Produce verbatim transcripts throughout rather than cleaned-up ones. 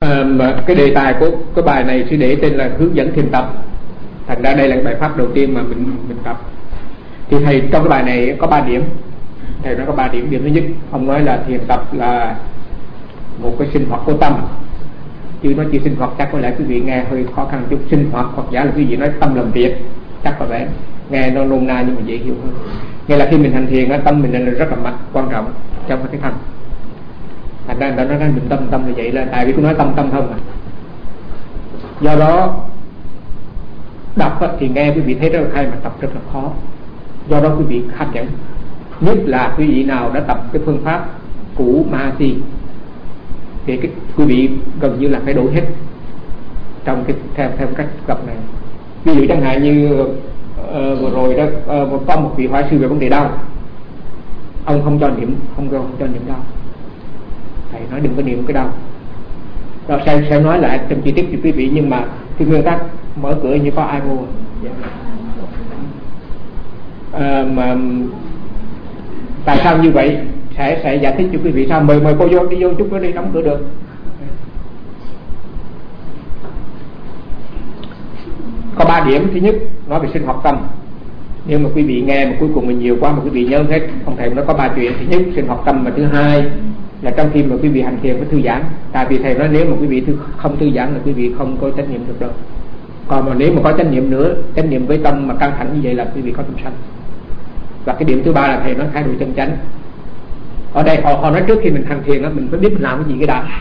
À, mà cái đề tài của cái bài này sẽ để tên là hướng dẫn thiền tập. Thành ra đây là cái bài pháp đầu tiên mà mình mình tập. Thì thầy trong cái bài này có ba điểm. Thầy nói có ba điểm. Điểm thứ nhất, ông nói là thiền tập là một cái sinh hoạt của tâm. Chứ nói chỉ sinh hoạt chắc có lẽ quý vị nghe hơi khó khăn chút. Sinh hoạt hoặc giả là quý vị nói tâm làm việc, chắc có vẻ nghe nó nôm na nhưng mà dễ hiểu hơn. Nghĩa là khi mình hành thiền, tâm mình là rất là mạnh, quan trọng trong cái hành. Thành ra người ta nói mình tâm tâm như vậy là tại vì tôi nói tâm tâm không à. Do đó đọc thì nghe quý vị thấy rất là hay mà tập rất là khó. Do đó quý vị hấp dẫn, nhất là quý vị nào đã tập cái phương pháp cũ Mahasi thì cái quý vị gần như là phải đổi hết trong cái theo theo cách tập này. Ví dụ chẳng hạn như uh, vừa rồi đó uh, có một vị hỏa sư về vấn đề đau, ông không cho niệm, không cho, không cho niệm đau. Thầy nói đừng có niệm cái đau. Rồi sẽ sẽ nói lại trong chi tiết cho quý vị, nhưng mà cái nguyên tắc mở cửa như có ai mua. À, mà tại sao như vậy sẽ sẽ giải thích cho quý vị. Sao mời mời cô vô, đi vô chút nữa đi, đóng cửa được. Có ba điểm. Thứ nhất nói về sinh hoạt tâm. Nếu mà quý vị nghe mà cuối cùng mình nhiều quá mà quý vị nhớ hết, không thầy nó có ba chuyện. Thứ nhất sinh hoạt tâm, mà thứ hai là trong khi mà quý vị hành thiền phải thư giãn. Tại vì thầy nói nếu mà quý vị không thư giãn là quý vị không có chánh niệm được đâu. Còn mà nếu mà có chánh niệm nữa, chánh niệm với tâm mà căng thẳng như vậy là quý vị có tâm sanh. Và cái điểm thứ ba là thầy nói thái độ chân chánh. Ở đây họ, họ nói trước khi mình hành thiền đó, mình phải biết mình làm cái gì cái đã.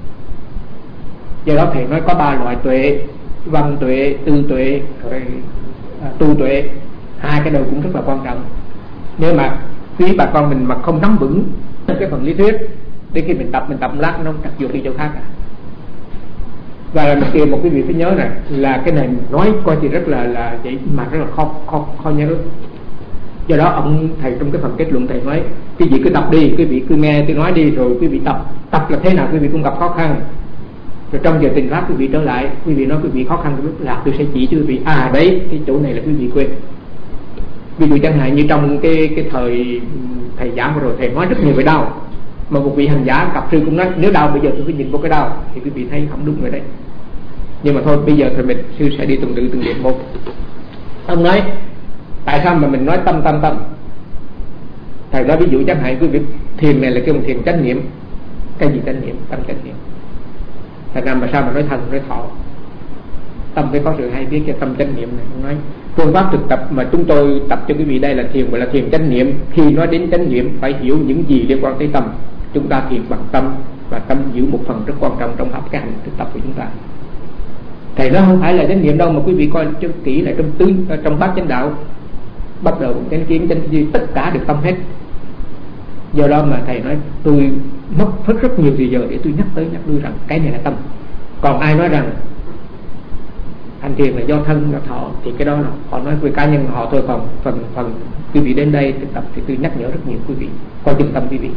Do đó thầy nói có ba loại tuệ: văn tuệ, tư tuệ, rồi à, tu tuệ. Hai cái đầu cũng rất là quan trọng. Nếu mà quý bà con mình mà không nắm vững cái phần lý thuyết, đến khi mình tập mình tập lát nó trật vô đi chỗ khác. Và là một điều một quý vị phải nhớ này là cái này nói coi thì rất là là vậy mà rất là khó khó khó nhớ. Do đó ông thầy trong cái phần kết luận thầy nói quý vị cứ tập đi, quý vị cứ nghe tôi nói đi, rồi quý vị tập. Tập là thế nào quý vị cũng gặp khó khăn. Rồi trong giờ tình pháp quý vị trở lại, quý vị nói quý vị khó khăn quý vị là tôi sẽ chỉ cho quý vị à đấy cái chỗ này là quý vị quên. Ví dụ chẳng hạn như trong cái cái thời thầy giảng vừa rồi thầy nói rất nhiều về đau, mà một vị hành giả cặp sư cũng nói nếu đau bây giờ tôi phải nhìn vô cái đau, thì quý vị thấy không đúng rồi đấy. Nhưng mà thôi bây giờ thì mình sư sẽ đi từng tự từng điểm một. Ông nói tại sao mà mình nói tâm tâm tâm. Thầy nói ví dụ chẳng hạn quý vị thiền này là kêu một thiền chánh niệm. Cái gì chánh niệm? Tâm chánh niệm. Thành ra mà sao mà nói thân nói thọ. Tâm phải có sự hay biết cho tâm chánh niệm này. Ông nói phương pháp thực tập mà chúng tôi tập cho quý vị đây là thiền, gọi là thiền chánh niệm. Khi nói đến chánh niệm phải hiểu những gì liên quan tới tâm. Chúng ta thiền bằng tâm, và tâm giữ một phần rất quan trọng trong học cái hành thực tập của chúng ta. Thầy nói không phải là chánh niệm đâu, mà quý vị coi cho kỹ lại trong tứ trong bát chánh đạo, bắt đầu chánh kiến chánh duy tất cả được tâm hết. Do đó mà thầy nói tôi mất rất rất nhiều thời giờ để tôi nhắc tới nhắc lui rằng cái này là tâm. Còn ai nói rằng hành thiền là do thân do thọ thì cái đó là họ nói về cá nhân họ thôi. Còn phần phần quý vị đến đây thực tập thì tôi nhắc nhở rất nhiều quý vị coi chừng tâm quý vị.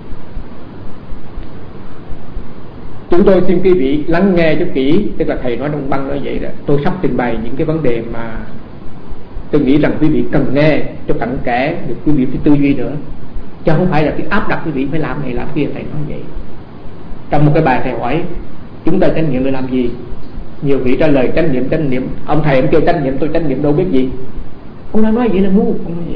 Chúng tôi xin quý vị lắng nghe cho kỹ. Tức là thầy nói trong băng nói vậy đó. Tôi sắp trình bày những cái vấn đề mà tôi nghĩ rằng quý vị cần nghe cho cặn kẽ, được quý vị phải tư duy nữa, chứ không phải là cái áp đặt quý vị phải làm này làm kia. Thầy nói vậy. Trong một cái bài thầy hỏi chúng ta chánh niệm để làm gì, nhiều vị trả lời chánh niệm chánh niệm. Ông thầy ông kêu chánh niệm, tôi chánh niệm đâu biết gì. Ông nói nói vậy là ngu. Ông nói vậy,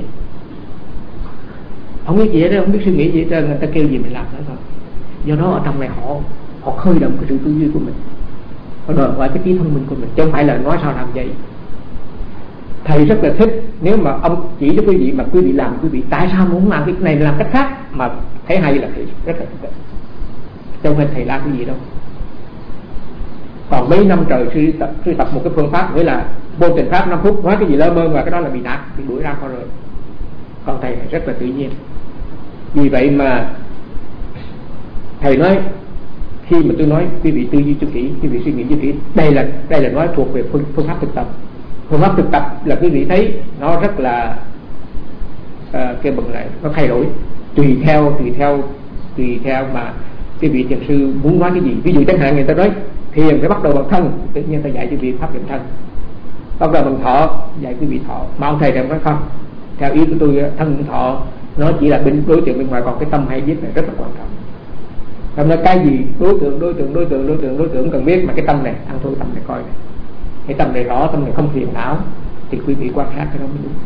ông biết gì đó, ông biết suy nghĩ gì đó, người ta kêu gì mình làm đó thôi. Do đó ở trong này họ họ khơi động cái sự tư duy của mình, họ đòi hỏi cái trí thông minh của mình, chứ không phải là nói sao làm vậy. Thầy rất là thích nếu mà ông chỉ cho quý vị mà quý vị làm, quý vị tại sao muốn làm cái này làm cách khác mà thấy hay là thầy rất là thích. Chứ không phải thầy làm cái gì đâu. Còn mấy năm trời sư tập, sư tập một cái phương pháp nghĩa là vô tình pháp năm phút, nói cái gì lơ mơ và cái đó là bị nạt, bị đuổi ra khỏi rồi. Còn thầy rất là tự nhiên. Vì vậy mà thầy nói khi mà tôi nói quý vị tư duy cho kỹ, quý vị suy nghĩ cho kỹ, đây là đây là nói thuộc về phương, phương pháp thực tập. Phương pháp thực tập là quý vị thấy nó rất là uh, cái bằng lại nó thay đổi tùy theo tùy theo tùy theo mà quý vị thiền sư muốn nói cái gì. Ví dụ chẳng hạn người ta nói thiền phải bắt đầu bằng thân, tự nhiên ta dạy quý vị pháp niệm thân. Bắt đầu bằng thọ, dạy quý vị thọ. Mà ông thầy này nói không, theo ý của tôi thân thọ nó chỉ là bên đối tượng bên ngoài, còn cái tâm hay biết này rất là quan trọng. Trong đó cái gì đối tượng đối tượng đối tượng đối tượng đối tượng cần biết, mà cái tâm này ăn thôi, tâm này coi này, cái tâm này rõ, tâm này không phiền não thì quý vị quan sát cái đó mới đúng.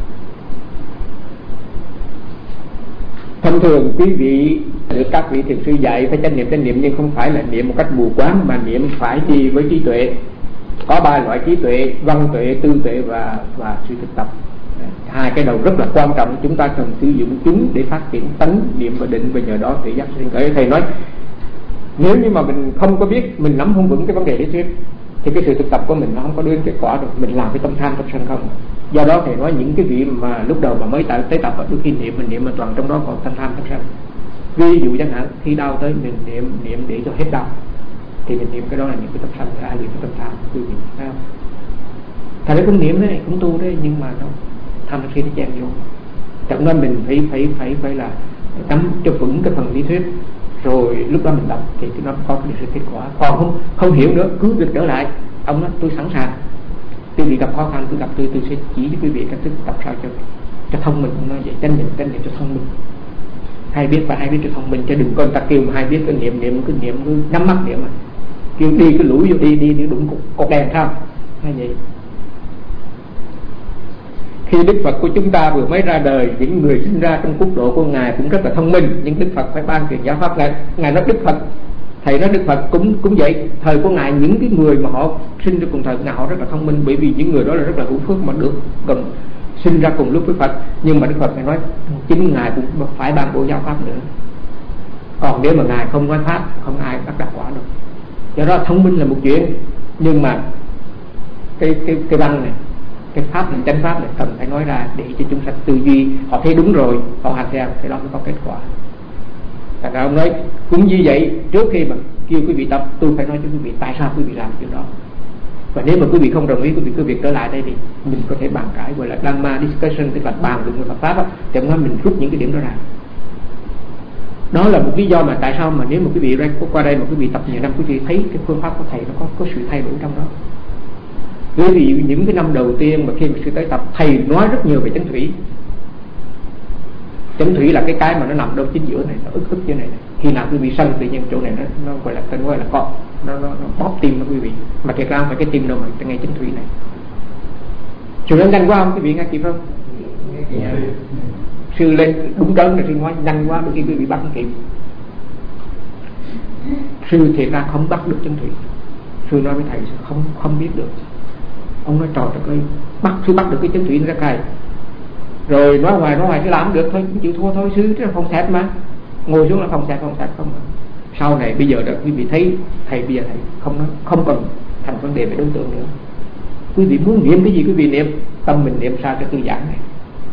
Thông thường quý vị được các vị thiền sư dạy phải chánh niệm chánh niệm, nhưng không phải là niệm một cách mù quáng, mà niệm phải đi với trí tuệ. Có ba loại trí tuệ: văn tuệ, tư tuệ và và sự thực tập. Hai cái đầu rất là quan trọng, chúng ta cần sử dụng chúng để phát triển tánh niệm và định, và nhờ đó tự giác sinh khởi. Thầy nói nếu như mà mình không có biết, mình nắm không vững cái vấn đề lý thuyết, thì cái sự thực tập của mình nó không có đưa đến kết quả được. Mình làm cái tâm tham tâm sân không. Do đó thầy nói những cái vị mà lúc đầu mà mới tại tới tập, đôi khi niệm mình niệm mà toàn trong đó còn tâm tham tâm sân. Ví dụ chẳng hạn khi đau tới mình niệm niệm để cho hết đau, thì mình niệm cái đó là những cái tâm sân, ai niệm cái tâm tham, quý vị thấy không? Thầy nói cũng niệm đấy, cũng tu đấy, nhưng mà nó tham khi nó chen vô. Chẳng nên mình phải phải phải phải là nắm cho vững cái phần lý thuyết, rồi lúc đó mình đọc thì nó có cái sự kết quả. Còn không không hiểu nữa, cứ việc trở lại. Ông nói tôi sẵn sàng, quý vị gặp khó khăn tôi gặp tôi tôi sẽ chỉ cho quý vị cách thức tập sao cho cho thông minh. Ông nói vậy, chánh niệm chánh niệm cho thông minh, hay biết và hay biết cho thông minh, chứ đừng có người ta kêu mà hay biết cái niệm niệm cái niệm cứ nhắm mắt niệm mà kêu đi cái lũi vô đi đi đi đụng cột đèn sao hay vậy. Khi Đức Phật của chúng ta vừa mới ra đời, những người sinh ra trong quốc độ của Ngài cũng rất là thông minh, nhưng Đức Phật phải ban truyền giáo pháp lại. Ngài nói Đức Phật, thầy nói Đức Phật cũng cũng vậy. Thời của Ngài những cái người mà họ sinh ra cùng thời Ngài họ rất là thông minh, bởi vì những người đó là rất là hữu phước mà được cần sinh ra cùng lúc với Phật. Nhưng mà Đức Phật Ngài nói chính Ngài cũng phải ban bổ giáo pháp nữa. Còn nếu mà Ngài không nói pháp, không ai bắt đạt quả được. Do đó thông minh là một chuyện, nhưng mà cái cái cái văn này, cái pháp này, chánh pháp này cần phải nói ra để cho chúng sanh tư duy, họ thấy đúng rồi, họ hành theo, thì đó mới có kết quả. Thành ra ông nói cũng như vậy, trước khi mà kêu quý vị tập, tôi phải nói cho quý vị tại sao quý vị làm chuyện đó. Và nếu mà quý vị không đồng ý, quý vị cứ việc trở lại đây thì mình có thể bàn cãi, gọi là Dhamma discussion, tức là bàn luận về Phật pháp á, thì ông nói mình rút những cái điểm đó ra. Đó là một lý do mà tại sao mà nếu mà quý vị qua đây mà quý vị tập nhiều năm, quý vị thấy cái phương pháp của thầy nó có có sự thay đổi trong đó. Bởi vì những cái năm đầu tiên mà khi mà sư tới tập, thầy nói rất nhiều về chánh thủy. Chánh thủy là cái cái mà nó nằm đâu chính giữa này, nó ức ức như này, này. Khi nào quý vị sân tự nhiên chỗ này nó nó gọi là tên gọi là con, nó, nó, nó bóp tim nó quý vị, mà thiệt ra không phải cái tim đâu mà ngay chánh thủy này. Sư nó nhanh quá không quý vị nghe kịp không? Yeah. Sư lên đúng đớn là sư nói nhanh quá, đôi khi quý vị bắt không kịp. Sư thiệt ra không bắt được chánh thủy. Sư nói với thầy không không biết được. Ông nói trò trời ơi, bắt sư bắt được cái chánh thủy nó ra cài. Rồi nói hoài nói hoài chứ làm không được thôi, chịu thua thôi, sư chứ là phòng xẹp mà. Ngồi xuống là phòng xẹp phòng xẹp không. Sau này bây giờ đó quý vị thấy thầy bây giờ thầy không nói, không cần thành vấn đề về đối tượng nữa. Quý vị muốn niệm cái gì quý vị niệm, tâm mình niệm sao cho thư giãn này.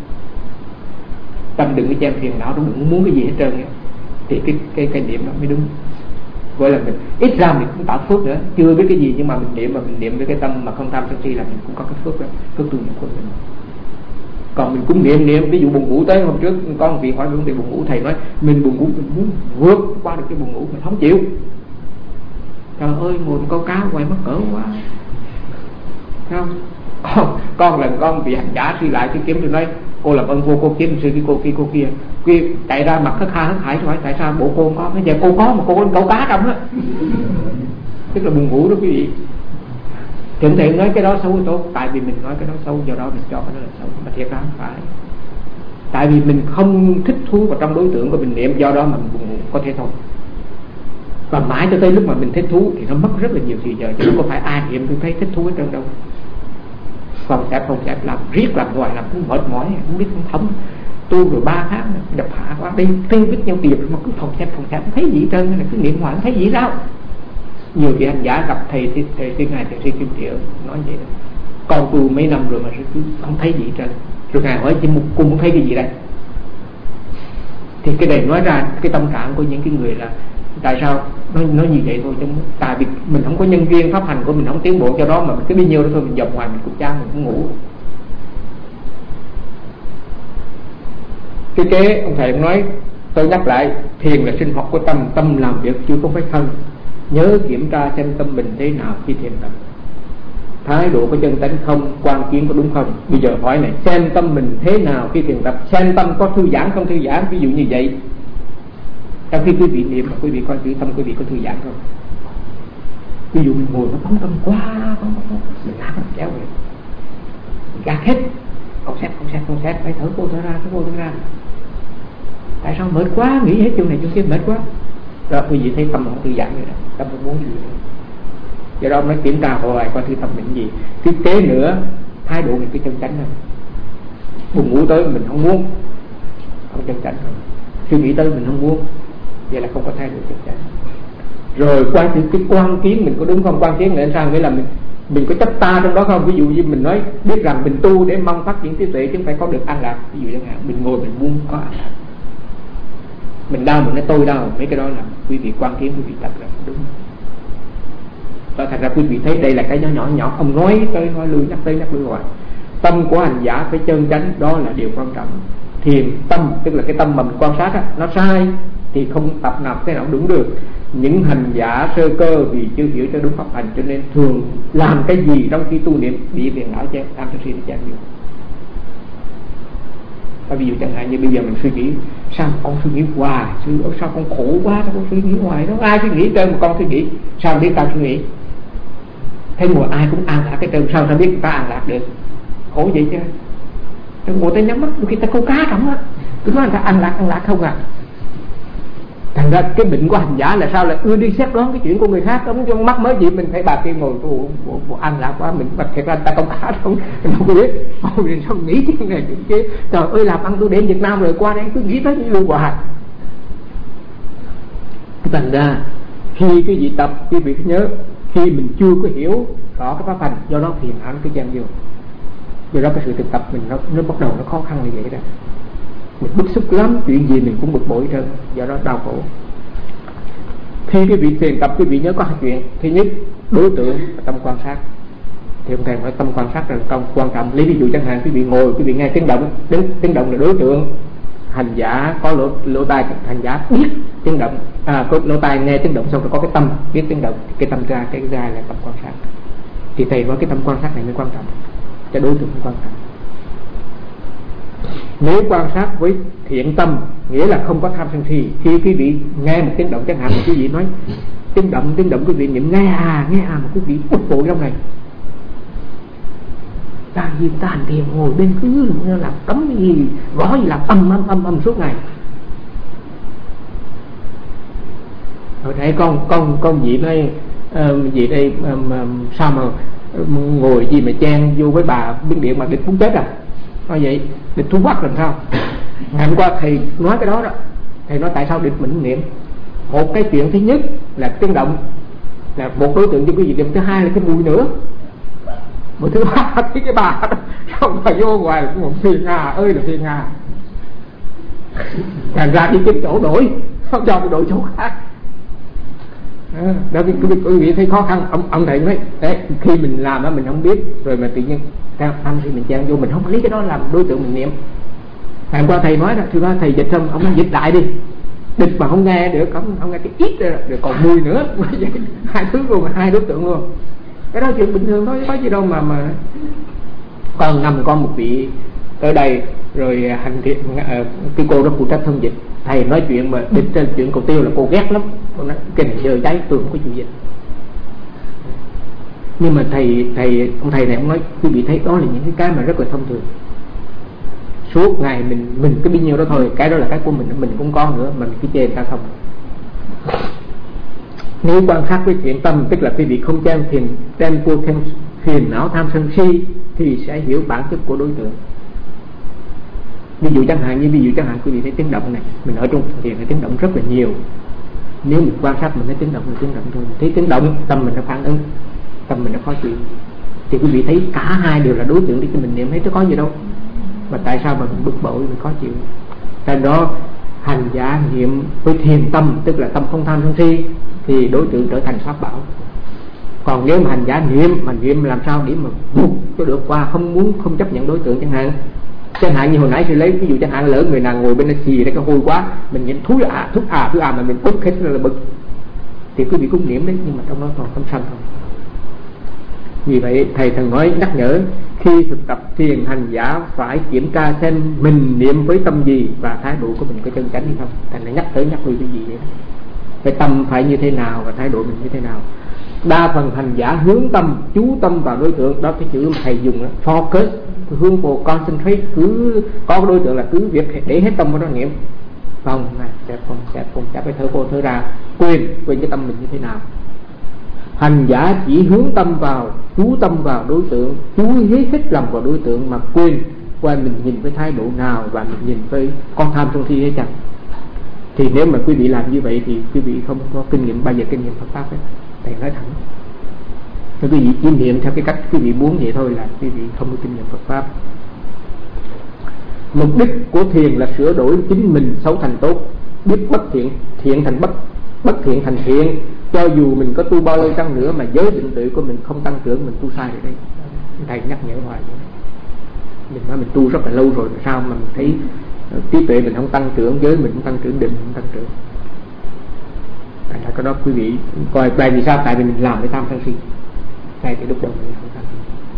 Tâm đừng có chen phiền não, đừng muốn cái gì hết trơn ấy. Thì cái cái cái niệm đó mới đúng. Gọi là mình ít ra mình cũng tạo phước nữa, chưa biết cái gì nhưng mà mình niệm mà mình niệm với cái tâm mà không tham sân si là mình cũng có cái phước đó, phước tu niệm của mình. Còn mình cũng niệm niệm, ví dụ buồn ngủ tới hôm trước có một vị hỏi vấn đề buồn ngủ, thầy nói mình buồn ngủ mình muốn vượt qua được cái buồn ngủ mình không chịu. Trời ơi ngồi câu cá ngoài mắc cỡ quá. Thấy không? Con, con lần con bị hành giả suy lại suy kiếm tôi nói cô làm ơn vô cô kiếm sư cái cô kia cô kia kia chạy ra mặt khất kha hất hải hỏi tại sao bộ cô không có, bây giờ cô có mà cô có câu cá trong á. Tức là buồn ngủ đó quý vị. Thượng thiện nói cái đó xấu tốt, tại vì mình nói cái đó xấu, do đó mình cho cái đó là xấu, mà thiệt ra không phải. Tại vì mình không thích thú vào trong đối tượng của mình niệm, do đó mà mình buồn ngủ, có thể thôi. Và mãi cho tới lúc mà mình thích thú thì nó mất rất là nhiều thời giờ, chứ không có phải ai niệm tôi thấy thích thú hết trơn đâu. Phòng xẹp phòng xẹp làm riết làm hoài làm cũng mệt mỏi, không biết không thấm. Tu rồi ba tháng đập hạ quá, đây tiêu biết nhau tiền mà cứ phòng xẹp phòng xẹp không thấy gì hết trơn, cứ niệm hoài không thấy gì đâu. Nhiều vị hành giả gặp thầy thì thầy sư ngài thầy sư Kim Thiệu nói vậy đó. Con tu mấy năm rồi mà cứ không thấy gì hết trơn. Rồi ngài hỏi chị cô muốn thấy cái gì đây? Thì cái này nói ra cái tâm trạng của những cái người là tại sao nói nói như vậy thôi, chứ tại vì mình không có nhân duyên pháp hành của mình không tiến bộ, cho đó mà mình cứ bấy nhiêu đó thôi mình dọc ngoài mình cũng chán mình cũng ngủ. Cái kế ông thầy nói tôi nhắc lại, thiền là sinh hoạt của tâm, tâm làm việc chứ không phải thân. Nhớ kiểm tra xem tâm mình thế nào khi thiền tập, thái độ có chân tánh không, quan kiến có đúng không. Bây giờ hỏi này, xem tâm mình thế nào khi thiền tập, xem tâm có thư giãn không thư giãn, ví dụ như vậy. Trong khi quý vị niệm mà quý vị coi chữ tâm quý vị có thư giãn không? Ví dụ mình ngồi nó phóng tâm quá, mình làm nó kéo rồi, mình gạt hết, không xét, không xét, không xét, phải thở vô thở ra, thở vô thở ra. Tại sao mệt quá, nghĩ hết chuyện này chuyện kia mệt quá. Rồi quý vị thấy tâm không thư giãn rồi đó, tâm không muốn gì nữa. Do đó mới kiểm tra hoài coi thứ tâm mình gì. Tiếp kế nữa, thái độ mình cái chân chánh thôi. Buồn ngủ tới mình không muốn, không chân chánh thôi. Suy nghĩ tới mình không muốn, vậy là không có thái độ chân chánh. Rồi quan cái, cái quan kiến mình có đúng không? Quan kiến là sao? Nghĩa là mình mình có chấp ta trong đó không? Ví dụ như mình nói biết rằng mình tu để mong phát triển trí tuệ chứ không phải có được an lạc. Ví dụ chẳng hạn mình ngồi mình muốn có an lạc, mình đau mình nói tôi đau, mấy cái đó là quý vị quan kiến, quý vị tập là đúng. Và thành ra quý vị thấy đây là cái nhỏ nhỏ nhỏ, ông nói tới nói lui nhắc tới nhắc lui hoài. Tâm của hành giả phải chân chánh, đó là điều quan trọng. Thiền tâm tức là cái tâm mà mình quan sát á, nó sai thì không tập nào thế nào đúng được. Những hành giả sơ cơ vì chưa hiểu cho đúng pháp hành cho nên thường làm cái gì trong khi tu niệm bị phiền não chán tham sân si chán nhiều. Ví dụ chẳng hạn như bây giờ mình suy nghĩ sao con suy nghĩ hoài, sao con khổ quá, sao con suy nghĩ hoài, đó ai suy nghĩ trơn mà con suy nghĩ, sao biết tao suy nghĩ? Thấy ngồi ai cũng an lạc cái trơn, sao ta biết người ta an lạc được? Khổ vậy chứ. Tôi ngồi tay nhắm mắt, đôi khi ta câu cá trọng á, cứ nói người ta an lạc an lạc không à. Thành ra cái bệnh của hành giả là sao, là ưa đi xét đoán cái chuyện của người khác, đúng trong mắt mới gì mình thấy bà kia ngồi bộ, bộ, bộ an lạc quá, mình bật thiệt ra người ta câu cá không, mình không biết, mình sao nghĩ chuyện này chuyện kia, trời ơi làm ăn tôi đến Việt Nam rồi qua đây cứ nghĩ tới những lưu hoài. Thành ra khi cái vị tập, quý vị nhớ khi mình chưa có hiểu rõ cái pháp hành, do đó phiền não cái gian vô, do đó cái sự thực tập mình nó nó bắt đầu nó khó khăn như vậy đó. Mình bức xúc lắm, chuyện gì mình cũng bực bội hết, do đó đau khổ. Khi cái vị thiền tập, quý vị nhớ có hai chuyện. Thứ nhất, đối tượng và tâm quan sát. Thì ông thầy nói tâm quan sát là công quan trọng. Lấy ví dụ chẳng hạn quý vị ngồi, quý vị nghe tiếng động, tiếng động là đối tượng. Hành giả có lỗ, lỗ tai, hành giả biết tiếng động, à, có lỗ tai nghe tiếng động xong rồi có cái tâm biết tiếng động, cái tâm ra, cái ra là tâm quan sát. Thì thầy nói cái tâm quan sát này mới quan trọng, cái đối tượng mới quan trọng. Nếu quan sát với thiện tâm, nghĩa là không có tham sân si. Khi quý vị nghe một tiếng động chẳng hạn, quý vị nói tiếng động, tiếng động quý vị niệm nghe à, nghe à, mà quý vị bực bội trong này. Ta gì ta hành thiền ngồi bên cứ làm cấm gì, gõ gì làm âm âm âm âm suốt ngày. Rồi thấy con con con gì đây, uh, gì đây um, um, sao mà um, ngồi gì mà chen vô với bà biên điện mà địch muốn chết à? Nói vậy địch thú bắt làm sao? Ngày hôm qua thầy nói cái đó đó, thầy nói tại sao địch mình niệm. Một cái chuyện thứ nhất là tiếng động là một đối tượng cho quý vị niệm, thứ hai là cái mùi nữa, một thứ ba là cái bà xong mà vô ngoài là một phiền hà ơi là phiền hà. Thành ra đi kiếm chỗ đổi, không cho cái đổi chỗ khác. À, đó quý vị thấy khó khăn. Ông, ông thầy nói đấy, khi mình làm đó mình không biết rồi mà tự nhiên tham si mình chen vô, mình không lấy cái đó làm đối tượng mình niệm. Ngày qua thầy nói đó, thưa nói thầy dịch xong, ông nói dịch lại đi, địch mà không nghe được, không, không nghe cái ít rồi, rồi còn mùi nữa. Hai thứ luôn, hai đối tượng luôn. Cái đó chuyện bình thường thôi, có gì đâu mà mà còn nằm con một vị tới đây rồi hành thiện, cái cô đó phụ trách thông dịch, thầy nói chuyện mà địch trên chuyện cầu tiêu là cô ghét lắm, cô nói cái này giờ cháy tôi không có chịu dịch. Nhưng mà thầy thầy ông thầy này ông nói quý vị thấy đó là những cái cái mà rất là thông thường. Suốt ngày mình mình cái bao nhiêu đó thôi, cái đó là cái của mình, mình cũng có nữa mà mình cứ chê người ta không. Nếu quan sát với thiện tâm, tức là quý vị không đem thiền đem vô thêm phiền não tham sân si thì sẽ hiểu bản chất của đối tượng. Ví dụ chẳng hạn như ví dụ chẳng hạn quý vị thấy tiếng động này, mình ở trong thiền thấy tiếng động rất là nhiều. Nếu mình quan sát mình thấy tiếng động là tiếng động thôi, thấy tiếng động tâm mình nó phản ứng, tâm mình nó khó chịu, thì quý vị thấy cả hai đều là đối tượng để cho mình niệm, thấy nó có gì đâu mà tại sao mà mình bực bội, mình khó chịu. Tại đó hành giả niệm với thiền tâm, tức là tâm không tham sân si, thì đối tượng trở thành pháp bảo. Còn nếu mà hành giả niệm mà niệm làm sao để mà vụt cho được qua, không muốn không chấp nhận đối tượng chẳng hạn. Chẳng hạn như hồi nãy tôi lấy ví dụ chẳng hạn lỡ người nào ngồi bên đây xì đây cái hôi quá, mình nhìn thúi à thúc à thứ à mà mình bực hết là bực, thì quý vị cũng niệm đấy, nhưng mà trong đó còn không sanh không. Vì vậy thầy thường nói nhắc nhở Khi thực tập thiền, hành giả phải kiểm tra xem mình niệm với tâm gì và thái độ của mình có chân chánh hay không. Thành ra nhắc tới nhắc lui cái gì vậy đó. Cái tâm phải như thế nào và thái độ mình như thế nào. Đa phần hành giả hướng tâm, chú tâm vào đối tượng. Đó cái chữ mà thầy dùng đó, focus, hướng vào concentrate. Cứ có đối tượng là cứ việc để hết tâm vào đó niệm. Không, sẽ không sẽ không chắc cái thở vô thở ra, quên quên cái tâm mình như thế nào. Hành giả chỉ hướng tâm vào, chú tâm vào đối tượng, chú ý hết lòng vào đối tượng mà quên qua mình nhìn với thái độ nào và mình nhìn với con tham sân si hay chẳng. Thì nếu mà quý vị làm như vậy thì quý vị không có kinh nghiệm, bao giờ kinh nghiệm Phật pháp ấy. Thầy nói thẳng, nếu quý vị chỉ niệm theo cái cách quý vị muốn vậy thôi là quý vị không có kinh nghiệm Phật pháp. Mục đích của thiền là sửa đổi chính mình xấu thành tốt, biết bất thiện thiện thành bất bất thiện thành thiện. Cho dù mình có tu bao lâu chăng nữa mà giới định tuệ của mình không tăng trưởng, mình tu sai rồi đấy. Thầy nhắc nhở hoài vậy. Mình nói mình tu rất là lâu rồi mà sao mà mình thấy uh, trí tuệ mình không tăng trưởng, giới mình không tăng trưởng, định không tăng trưởng. Thành ra cái đó quý vị coi tại vì sao? Tại vì mình làm với tham sân si. Ngay thì lúc đầu mình không tăng.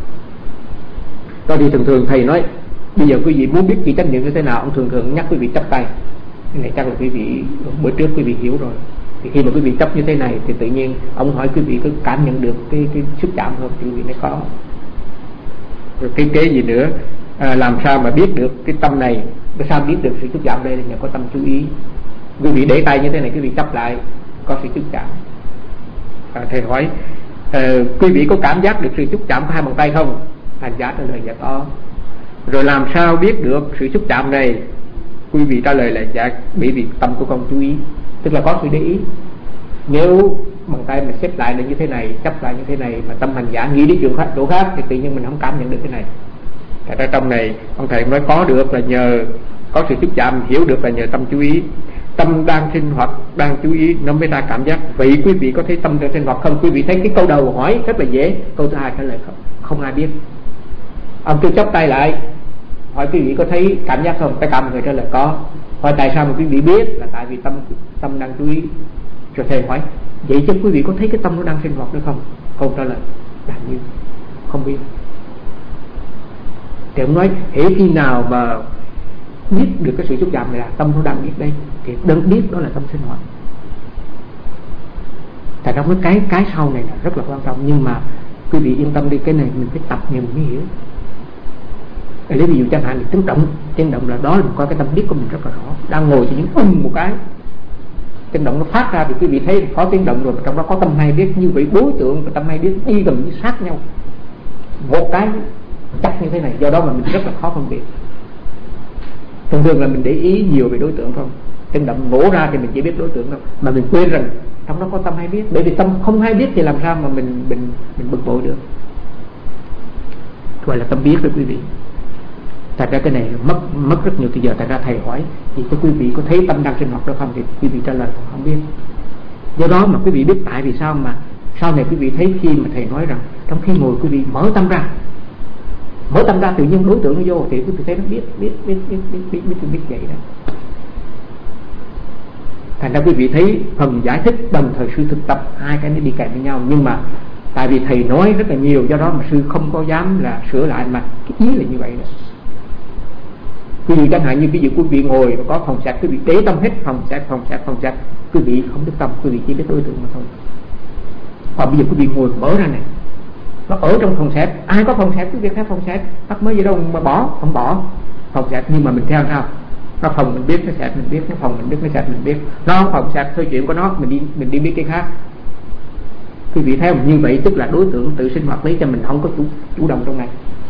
Đó thì thường thường thầy nói bây giờ quý vị muốn biết chỉ trách nhiệm như thế nào, ông thường thường nhắc quý vị chắp tay. Cái này chắc là quý vị bữa trước quý vị hiểu rồi. Thì khi mà quý vị chấp như thế này thì tự nhiên ông hỏi quý vị có cảm nhận được cái cái xúc chạm không? Quý vị nói có. Rồi cái kế gì nữa, à, làm sao mà biết được cái tâm này, cái sao biết được sự xúc chạm đây là nhờ có tâm chú ý. Quý vị để tay như thế này, quý vị chấp lại có sự xúc chạm. À, thầy hỏi à, quý vị có cảm giác được sự xúc chạm của hai bàn tay không? Hành giả trả lời dạ có. Rồi làm sao biết được sự xúc chạm này? Quý vị trả lời là dạ bởi vì tâm của con chú ý, tức là có sự để ý. Nếu bàn tay mình xếp lại là như thế này, chấp lại như thế này mà tâm hành giả nghĩ đến chỗ khác, chỗ khác thì tự nhiên mình không cảm nhận được cái này. Tại ra trong này ông thầy nói có được là nhờ có sự xúc chạm, hiểu được là nhờ tâm chú ý. Tâm đang sinh hoạt, đang chú ý nó mới ra cảm giác. Vậy quý vị có thấy tâm đang sinh hoạt không? Quý vị thấy cái câu đầu hỏi rất là dễ, câu thứ hai trả lời không, không ai biết. Ông cứ chắp tay lại hỏi quý vị có thấy cảm giác không? Tất cả mọi người trả lời có. Hỏi tại sao mà quý vị biết? Là tại vì tâm tâm đang chú ý. Rồi thầy hỏi vậy chứ quý vị có thấy cái tâm nó đang sinh hoạt nữa không? Không trả lời, làm như không biết. Thì ông nói hễ khi nào mà biết được cái sự xúc chạm này là tâm nó đang biết đây, thì đơn biết đó là tâm sinh hoạt. Tại trong cái cái sau này là rất là quan trọng, nhưng mà quý vị yên tâm đi, cái này mình phải tập nhiều mình mới hiểu. Lấy ví dụ chẳng hạn là tiếng động, tiếng động là đó là coi cái tâm biết của mình rất là rõ. Đang ngồi thì những ung một cái tiếng động nó phát ra thì quý vị thấy có tiếng động rồi, trong đó có tâm hay biết. Như vậy đối tượng và tâm hay biết đi gần như sát nhau, một cái chắc như thế này, do đó mà mình rất là khó phân biệt. Thường thường là mình để ý nhiều về đối tượng không, tiếng động nổ ra thì mình chỉ biết đối tượng đâu, mà mình quên rằng trong đó có tâm hay biết. Bởi vì tâm không hay biết thì làm sao mà mình mình mình bực bội được. Gọi là tâm biết đó quý vị. Thật ra cái này mất mất rất nhiều thời giờ. Thật ra thầy hỏi thì có quý vị có thấy tâm đang sinh hoạt đó không, thì quý vị trả lời không biết. Do đó mà quý vị biết tại vì sao mà sau này quý vị thấy khi mà thầy nói rằng trong khi ngồi quý vị mở tâm ra, mở tâm ra tự nhiên đối tượng nó vô thì quý vị thấy nó biết biết biết biết biết biết biết, biết, biết vậy đó. Thành ra quý vị thấy phần giải thích đồng thời sư thực tập hai cái nó đi kèm với nhau. Nhưng mà tại vì thầy nói rất là nhiều, do đó mà sư không có dám là sửa lại, mà cái ý là như vậy đó. Quý vị chẳng hạn như ví dụ quý vị ngồi và có phòng sạch, quý vị để tâm hết phòng sạch, phòng sạch, phòng sạch, quý vị không biết tâm, quý vị chỉ biết đối tượng mà thôi. Còn bây giờ quý vị ngồi mở ra này, nó ở trong phòng sạch, ai có phòng sạch quý vị theo phòng sạch, tắt mới gì đâu mà bỏ, không bỏ phòng sạch. Nhưng mà mình theo sao? Nó phòng mình biết, nó sạch mình biết, nó phòng mình biết, nó sạch mình biết. Nó phòng sạch thôi chuyện của nó, mình đi mình đi biết cái khác. Quý vị thấy như vậy tức là đối tượng tự sinh hoạt lấy cho mình, không có chủ, chủ động trong này.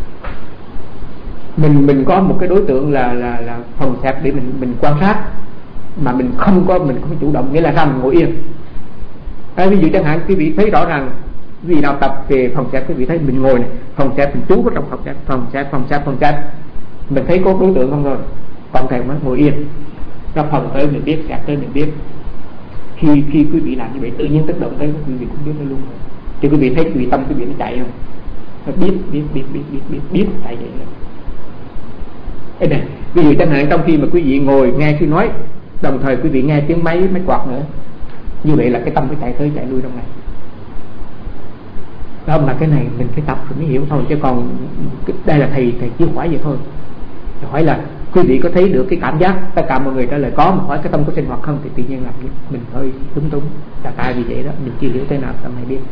Mình mình có một cái đối tượng là là là phòng sạch để mình mình quan sát, mà mình không có mình không chủ động, nghĩa là sao? Mình ngồi yên. À, ví dụ chẳng hạn quý vị thấy rõ ràng vì nào tập về phòng sạch, quý vị thấy mình ngồi này, phòng sạch mình trú vào trong phòng sạch, phòng sạch, phòng sạch, phòng sạch, mình thấy có đối tượng không rồi, còn thầy mới ngồi yên, nó phòng tới mình biết, sạch tới mình biết. Khi khi quý vị làm như vậy tự nhiên tác động tới quý vị cũng biết nó luôn. Thì quý vị thấy quý vị tâm quý vị nó chạy không? Nó biết biết biết biết biết biết biết tại vậy rồi. Đây này, ví dụ chẳng hạn trong khi mà quý vị ngồi nghe sư nói, đồng thời quý vị nghe tiếng máy máy quạt nữa, như vậy là cái tâm phải chạy tới chạy lui trong này. Đó mà cái này mình phải tập rồi mới hiểu thôi, chứ còn đây là thầy thầy chưa hỏi vậy thôi. Hỏi là quý vị có thấy được cái cảm giác, tất cả mọi người trả lời có, mà hỏi cái tâm có sinh hoạt không thì tự nhiên là mình hơi túng túng. Là tại vì vậy đó mình chưa hiểu thế nào tâm hay biết.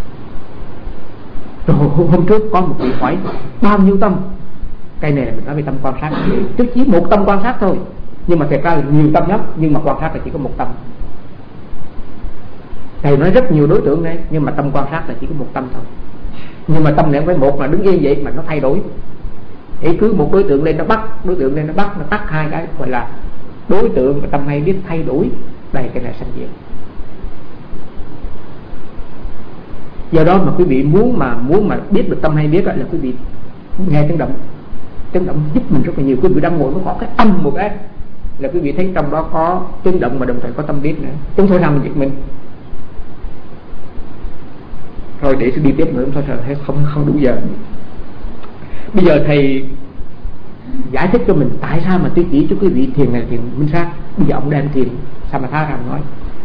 Rồi hôm trước có một vị hỏi bao nhiêu tâm, cái này là mình nói về tâm quan sát, tức chỉ một tâm quan sát thôi, nhưng mà thật ra là nhiều tâm lắm, nhưng mà quan sát là chỉ có một tâm. Thầy nói rất nhiều đối tượng đấy, nhưng mà tâm quan sát là chỉ có một tâm thôi. Nhưng mà tâm này không phải một là đứng yên vậy, mà nó thay đổi. Thì cứ một đối tượng lên nó bắt, đối tượng lên nó bắt, nó tắt hai cái, gọi là đối tượng và tâm hay biết thay đổi. Đây cái này sanh diệt. Do đó mà quý vị muốn mà muốn mà biết được tâm hay biết là quý vị nghe tiếng động. Tiếng động giúp mình rất là nhiều. Quý vị đang ngồi nó có cái âm một cái là quý vị thấy trong đó có tiếng động mà đồng thời có tâm biết nữa. Chúng tôi nằm giật mình. Rồi để sẽ đi tiếp nữa, chúng tôi thấy không không đủ giờ. Bây giờ thầy giải thích cho mình tại sao mà tôi chỉ cho quý vị thiền này thiền minh sát. Bây giờ ông đem thiền Samatha ra nói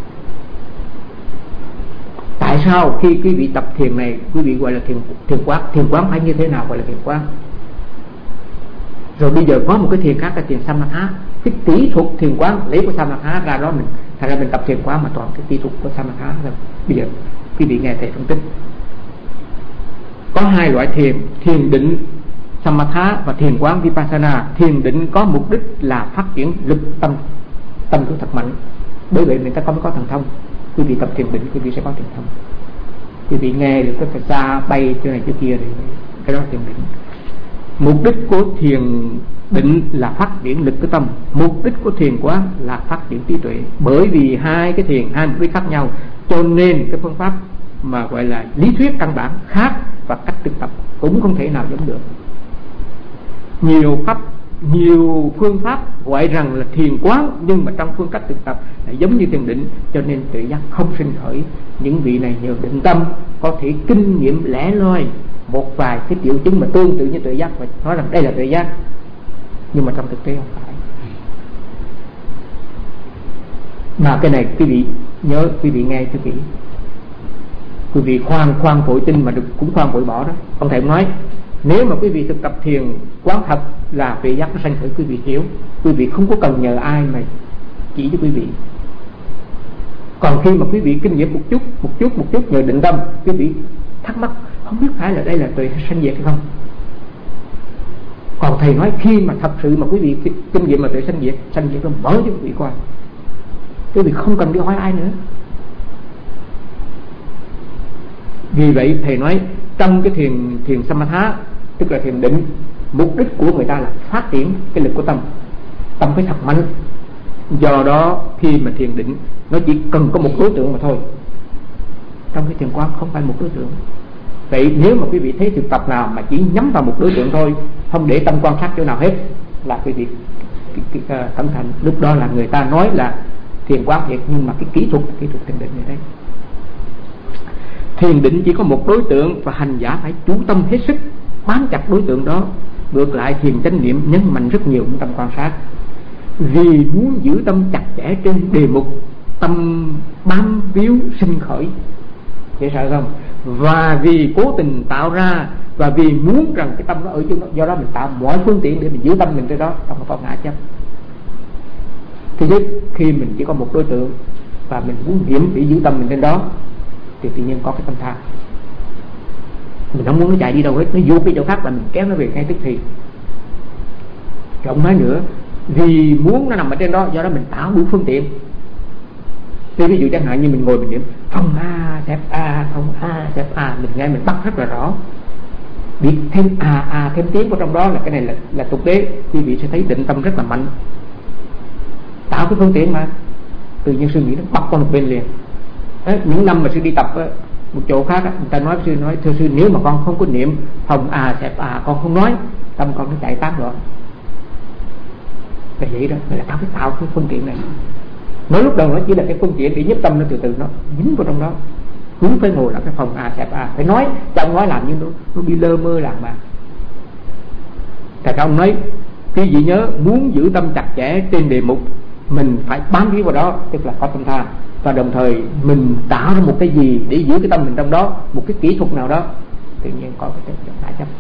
tại sao khi quý vị tập thiền này quý vị gọi là thiền thiền quán. Thiền quán phải như thế nào gọi là thiền quán? Rồi bây giờ có một cái thiền khác là thiền Samatha. Cái kỹ thuật thiền quán lấy của Samatha ra đó mình, thật ra mình tập thiền quán mà toàn cái kỹ thuật của Samatha rồi. Bây giờ quý vị nghe thầy phân tích. Có hai loại thiền, thiền định Samatha và thiền quán Vipassana. Thiền định có mục đích là phát triển lực tâm, tâm của thật mạnh. Bởi vậy người ta không có thần thông. Quý vị tập thiền định quý vị sẽ có thần thông. Quý vị nghe được cái xa bay chỗ này chỗ kia thì cái đó thiền định. Mục đích của thiền định là phát triển lực của tâm, mục đích của thiền quán là phát triển trí tuệ. Bởi vì hai cái thiền hai mục đích khác nhau, cho nên cái phương pháp mà gọi là lý thuyết căn bản khác và cách thực tập cũng không thể nào giống được. Nhiều pháp nhiều phương pháp gọi rằng là thiền quán, nhưng mà trong phương cách thực tập là giống như thiền định, cho nên tự giác không sinh khởi. Những vị này nhờ định tâm có thể kinh nghiệm lẻ loi một vài cái triệu chứng mà tương tự như tự giác và nói rằng đây là tự giác, nhưng mà trong thực tế không phải. Mà cái này quý vị nhớ, quý vị nghe cho kỹ, quý vị khoan khoan vội tin mà được cũng khoan vội bỏ đó. Ông thầy nói nếu mà quý vị thực tập thiền quán thật là tuệ giác nó sanh khởi, quý vị hiểu, quý vị không có cần nhờ ai mà chỉ cho quý vị. Còn khi mà quý vị kinh nghiệm một chút một chút một chút nhờ định tâm, quý vị thắc mắc không biết phải là đây là tuệ sanh diệt hay không. Còn thầy nói khi mà thật sự mà quý vị kinh nghiệm mà tuệ sanh diệt, sanh diệt nó mở cho quý vị coi, quý vị không cần đi hỏi ai nữa. Vì vậy thầy nói trong cái thiền thiền Samatha, tức là thiền định, mục đích của người ta là phát triển cái lực của tâm, tâm phải thật mạnh. Do đó khi mà thiền định nó chỉ cần có một đối tượng mà thôi. Trong cái thiền quán không phải một đối tượng. Vậy nếu mà quý vị thấy thực tập nào mà chỉ nhắm vào một đối tượng thôi, không để tâm quan sát chỗ nào hết, là quý vị cẩn thận. Lúc đó là người ta nói là thiền quán thiệt, nhưng mà cái kỹ thuật kỹ thuật thiền định này đấy. Thiền định chỉ có một đối tượng và hành giả phải chú tâm hết sức bám chặt đối tượng đó. Ngược lại thiền chánh niệm nhấn mạnh rất nhiều tâm quan sát. Vì muốn giữ tâm chặt chẽ trên đề mục, tâm bám víu sinh khởi, dễ sợ không? Và vì cố tình tạo ra, và vì muốn rằng cái tâm nó ở chỗ đó, do đó mình tạo mọi phương tiện để mình giữ tâm mình tới đó, không có ngã chấp. Thứ nhất, khi mình chỉ có một đối tượng và mình muốn điểm để giữ tâm mình trên đó thì tự nhiên có cái tâm tha. Mình không muốn nó chạy đi đâu hết, nó vô cái chỗ khác là mình kéo nó về ngay tức thì. Rồi ông nói nữa, vì muốn nó nằm ở trên đó, do đó mình tạo đủ phương tiện. Thì ví dụ chẳng hạn như mình ngồi mình điểm phong a xếp a, phong a xếp a, mình nghe mình bắt rất là rõ. Biết thêm a a thêm tiếng vào trong đó là cái này là là tục đế, quý vị sẽ thấy định tâm rất là mạnh. Tạo cái phương tiện mà tự nhiên suy nghĩ nó bắt qua một bên liền. Đấy, những năm mà sư đi tập á, một chỗ khác á, người ta nói sư nói thưa sư, nếu mà con không có niệm phong a xếp a, con không nói, tâm con nó chạy tán rồi. Là vậy đó, là tao phải tạo cái phương tiện này. Nói lúc đầu nó chỉ là cái phương tiện để giúp tâm nó từ từ nó dính vào trong đó. Hướng phải ngồi là cái phòng a xếp a, phải nói, trong nói làm như nó, nó đi lơ mơ làm mà. Tại sao ông nói quý vị nhớ muốn giữ tâm chặt chẽ trên đề mục, mình phải bám víu vào đó, tức là có tâm tha. và đồng thời mình tạo ra một cái gì để giữ cái tâm mình trong đó, một cái kỹ thuật nào đó, tự nhiên có cái chất ngã chấp.